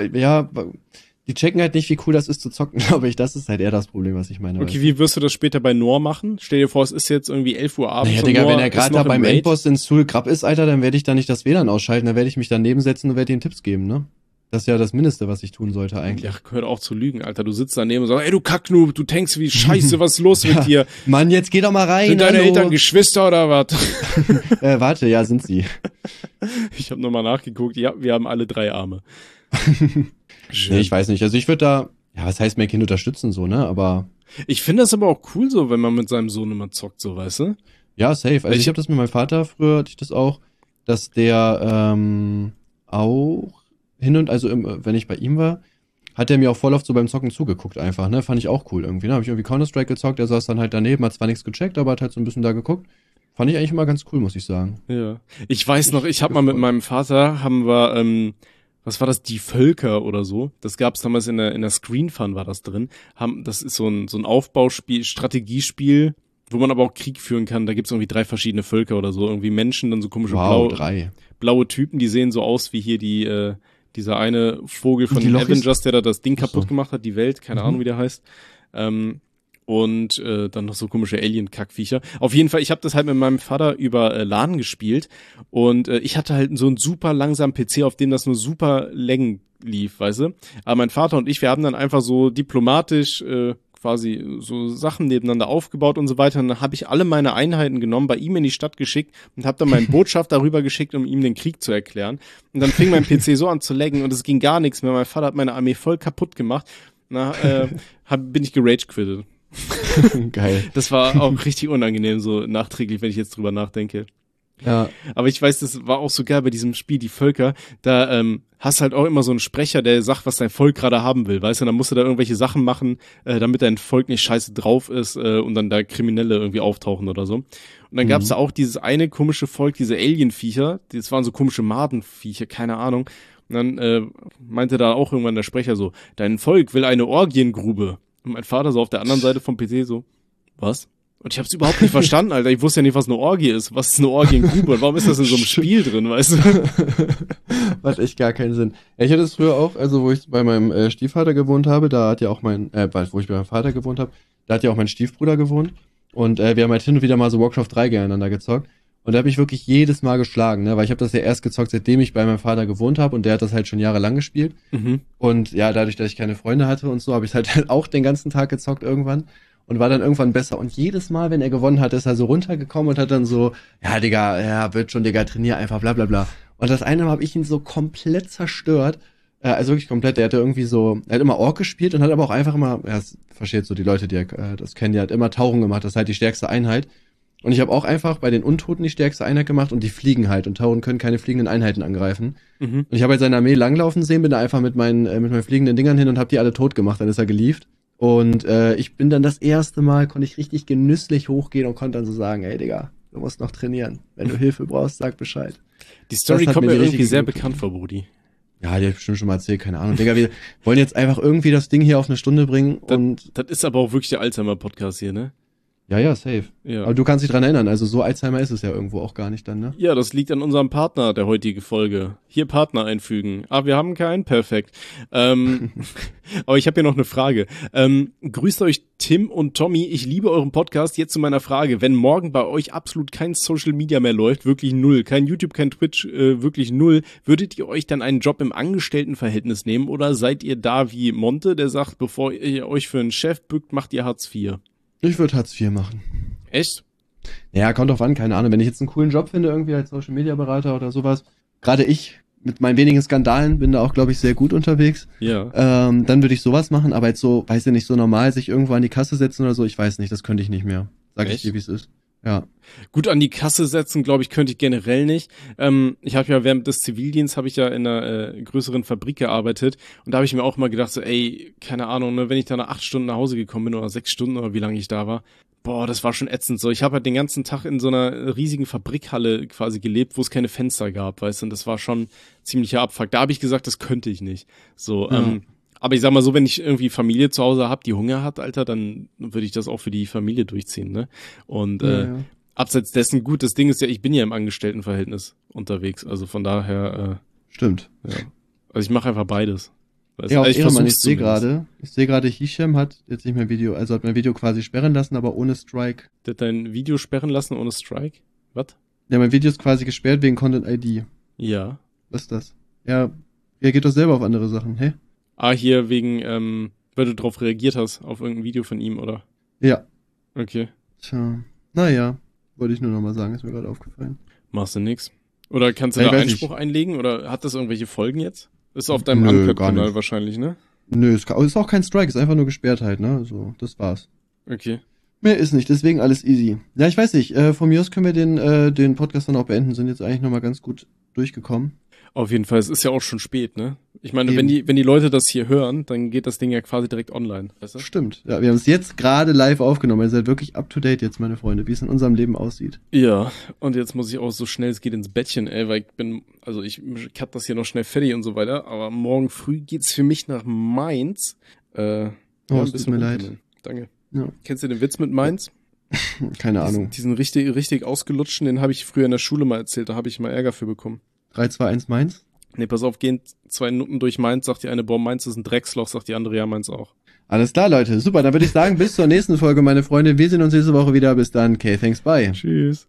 die checken halt nicht, wie cool das ist zu zocken, glaube ich. Das ist halt eher das Problem, was ich meine. Okay, wie wirst du das später bei Noah machen? Stell dir vor, es ist jetzt irgendwie 11 Uhr abends. Naja, Digga, wenn er gerade da beim Endboss in Zul'Grab ist, Alter, dann werde ich da nicht das WLAN ausschalten, dann werde ich mich daneben setzen und werde ihm Tipps geben, ne? Das ist ja das Mindeste, was ich tun sollte eigentlich. Ja, gehört auch zu lügen, Alter. Du sitzt daneben und sagst, ey, du Kacknoob, du tankst wie Scheiße, was ist los mit dir? Mann, jetzt geh doch mal rein. Sind deine Eltern Geschwister oder was? Warte, ja, sind sie. Ich habe nochmal nachgeguckt, ja, wir haben alle 3 Arme. Nee, ich weiß nicht. Also ich würde da, ja, was heißt mein Kind unterstützen so, ne? Aber ich finde das aber auch cool so, wenn man mit seinem Sohn immer zockt, so, weißt du? Ja, safe. Also ich habe das mit meinem Vater, früher hatte ich das auch, dass der auch wenn ich bei ihm war, hat er mir auch voll oft so beim Zocken zugeguckt einfach, ne? Fand ich auch cool irgendwie, ne? Habe ich irgendwie Counter-Strike gezockt, er saß dann halt daneben, hat zwar nichts gecheckt, aber hat halt so ein bisschen da geguckt. Fand ich eigentlich immer ganz cool, muss ich sagen. Ja. Ich weiß noch, ich habe mal mit meinem Vater, haben wir, was war das, die Völker oder so? Das gab's damals in der Screen Fun war das drin. Das ist so ein Aufbauspiel, Strategiespiel, wo man aber auch Krieg führen kann. Da gibt's irgendwie 3 verschiedene Völker oder so. Irgendwie Menschen, dann so komische blaue Typen, die sehen so aus wie hier dieser eine Vogel von den Avengers, der da das Ding kaputt gemacht hat, die Welt, keine Ahnung, wie der heißt. Und dann noch so komische Alien-Kackviecher. Auf jeden Fall, ich habe das halt mit meinem Vater über LAN gespielt und ich hatte halt so einen super langsamen PC, auf dem das nur super Längen lief, weißt du. Aber mein Vater und ich, wir haben dann einfach so diplomatisch quasi so Sachen nebeneinander aufgebaut und so weiter. Und dann habe ich alle meine Einheiten genommen, bei ihm in die Stadt geschickt und habe dann meinen Botschafter darüber geschickt, um ihm den Krieg zu erklären. Und dann fing mein PC so an zu laggen und es ging gar nichts mehr. Mein Vater hat meine Armee voll kaputt gemacht. Bin ich gerage-quittet. Geil. Das war auch richtig unangenehm, so nachträglich, wenn ich jetzt drüber nachdenke. Ja. Aber ich weiß, das war auch so geil bei diesem Spiel, die Völker, da hast halt auch immer so einen Sprecher, der sagt, was dein Volk gerade haben will, weißt du, dann musst du da irgendwelche Sachen machen, damit dein Volk nicht scheiße drauf ist und dann da Kriminelle irgendwie auftauchen oder so. Und dann gab's da auch dieses eine komische Volk, diese Alien-Viecher, das waren so komische Madenviecher, keine Ahnung. Und dann meinte da auch irgendwann der Sprecher so, dein Volk will eine Orgiengrube. Und mein Vater so auf der anderen Seite vom PC so, was? Und ich hab's überhaupt nicht verstanden, Alter. Ich wusste ja nicht, was eine Orgie ist. Was ist eine Orgiengrube? Warum ist das in so einem Spiel drin, weißt du? Macht echt gar keinen Sinn. Ja, ich hatte es früher auch, also wo ich bei meinem Stiefvater gewohnt habe, da hat ja auch wo ich bei meinem Vater gewohnt habe, da hat ja auch mein Stiefbruder gewohnt. Und wir haben halt hin und wieder mal so Warcraft 3 gegeneinander gezockt. Und da habe ich wirklich jedes Mal geschlagen, ne? Weil ich habe das ja erst gezockt, seitdem ich bei meinem Vater gewohnt habe und der hat das halt schon jahrelang gespielt. Mhm. Und ja, dadurch, dass ich keine Freunde hatte und so, habe ich halt auch den ganzen Tag gezockt irgendwann. Und war dann irgendwann besser. Und jedes Mal, wenn er gewonnen hat, ist er so runtergekommen und hat dann so, ja, Digga, ja, wird schon, Digga, trainier einfach, bla bla bla. Und das eine Mal habe ich ihn so komplett zerstört. Also wirklich komplett. Er hat immer Ork gespielt und hat aber auch einfach immer, das versteht so die Leute, die das kennen, die hat immer Tauchen gemacht. Das ist halt die stärkste Einheit. Und ich habe auch einfach bei den Untoten die stärkste Einheit gemacht und die fliegen halt. Und Tauren können keine fliegenden Einheiten angreifen. Mhm. Und ich habe halt seine Armee langlaufen sehen, bin da einfach mit meinen fliegenden Dingern hin und habe die alle tot gemacht. Dann ist er gelieft. Und ich bin dann das erste Mal, konnte ich richtig genüsslich hochgehen und konnte dann so sagen, ey Digga, du musst noch trainieren. Wenn du Hilfe brauchst, sag Bescheid. Die Story kommt mir irgendwie sehr bekannt vor, Brudi. Ja, die hab ich bestimmt schon mal erzählt, keine Ahnung. Digga, wir wollen jetzt einfach irgendwie das Ding hier auf eine Stunde bringen. Das ist aber auch wirklich der Alzheimer-Podcast hier, ne? Ja, safe. Ja. Aber du kannst dich dran erinnern, also so Alzheimer ist es ja irgendwo auch gar nicht dann, ne? Ja, das liegt an unserem Partner der heutigen Folge. Hier Partner einfügen. Wir haben keinen, perfekt. Aber ich habe hier noch eine Frage. Grüßt euch Tim und Tommy, ich liebe euren Podcast. Jetzt zu meiner Frage. Wenn morgen bei euch absolut kein Social Media mehr läuft, wirklich null, kein YouTube, kein Twitch, wirklich null, würdet ihr euch dann einen Job im Angestelltenverhältnis nehmen oder seid ihr da wie Monte, der sagt, bevor ihr euch für einen Chef bückt, macht ihr Hartz IV? Ich würde Hartz IV machen. Echt? Ja, kommt drauf an, keine Ahnung. Wenn ich jetzt einen coolen Job finde, irgendwie als Social Media Berater oder sowas, gerade ich mit meinen wenigen Skandalen bin da auch, glaube ich, sehr gut unterwegs. Ja. Dann würde ich sowas machen, aber jetzt so, weiß ich nicht, so normal sich irgendwo an die Kasse setzen oder so, ich weiß nicht, das könnte ich nicht mehr. Sag ich dir, wie es ist. Ja. Gut, an die Kasse setzen, glaube ich, könnte ich generell nicht. Ich habe ja während des Zivildienstes habe ich ja in einer größeren Fabrik gearbeitet und da habe ich mir auch mal gedacht, so, ey, keine Ahnung, ne, wenn ich da nach 8 Stunden nach Hause gekommen bin oder 6 Stunden oder wie lange ich da war, boah, das war schon ätzend. So, ich habe halt den ganzen Tag in so einer riesigen Fabrikhalle quasi gelebt, wo es keine Fenster gab, weißt du, und das war schon ziemlicher Abfuck. Da habe ich gesagt, das könnte ich nicht. So, aber ich sag mal so, wenn ich irgendwie Familie zu Hause habe, die Hunger hat, Alter, dann würde ich das auch für die Familie durchziehen, ne? Und abseits dessen, gut, das Ding ist ja, ich bin ja im Angestelltenverhältnis unterwegs, also von daher stimmt. Ja. Also ich mache einfach beides. Weißt? Ja, ich sehe gerade, Hisham hat jetzt nicht mein Video, also hat mein Video quasi sperren lassen, aber ohne Strike. Der hat dein Video sperren lassen ohne Strike? Was? Ja, mein Video ist quasi gesperrt wegen Content ID. Ja. Was ist das? Ja, geht doch selber auf andere Sachen, hä? Hier wegen, weil du drauf reagiert hast, auf irgendein Video von ihm, oder? Ja. Okay. Tja, naja, wollte ich nur nochmal sagen, ist mir gerade aufgefallen. Machst du nix? Oder kannst du da Einspruch einlegen, oder hat das irgendwelche Folgen jetzt? Ist auf deinem Uncut-Kanal wahrscheinlich, ne? Nö, ist auch kein Strike, ist einfach nur gesperrt halt, ne? So, das war's. Okay. Mehr ist nicht, deswegen alles easy. Ja, ich weiß nicht, von mir aus können wir den Podcast dann auch beenden, sind jetzt eigentlich nochmal ganz gut durchgekommen. Auf jeden Fall, es ist ja auch schon spät, ne? Ich meine, wenn die Leute das hier hören, dann geht das Ding ja quasi direkt online, weißt du? Stimmt, ja, wir haben es jetzt gerade live aufgenommen, ihr seid wirklich up to date jetzt, meine Freunde, wie es in unserem Leben aussieht. Ja, und jetzt muss ich auch so schnell es geht ins Bettchen, weil ich cut das hier noch schnell fertig und so weiter, aber morgen früh geht's für mich nach Mainz. Es tut mir leid. Danke. Ja. Kennst du den Witz mit Mainz? Keine Ahnung. Diesen richtig ausgelutschten, den habe ich früher in der Schule mal erzählt, da habe ich mal Ärger für bekommen. 3, 2, 1 Mainz? Nee, pass auf, gehen 2 Minuten durch Mainz, sagt die eine, boah, Mainz ist ein Drecksloch, sagt die andere, ja, Mainz auch. Alles klar, Leute, super, dann würde ich sagen, bis zur nächsten Folge, meine Freunde, wir sehen uns nächste Woche wieder, bis dann, okay, thanks, bye. Tschüss.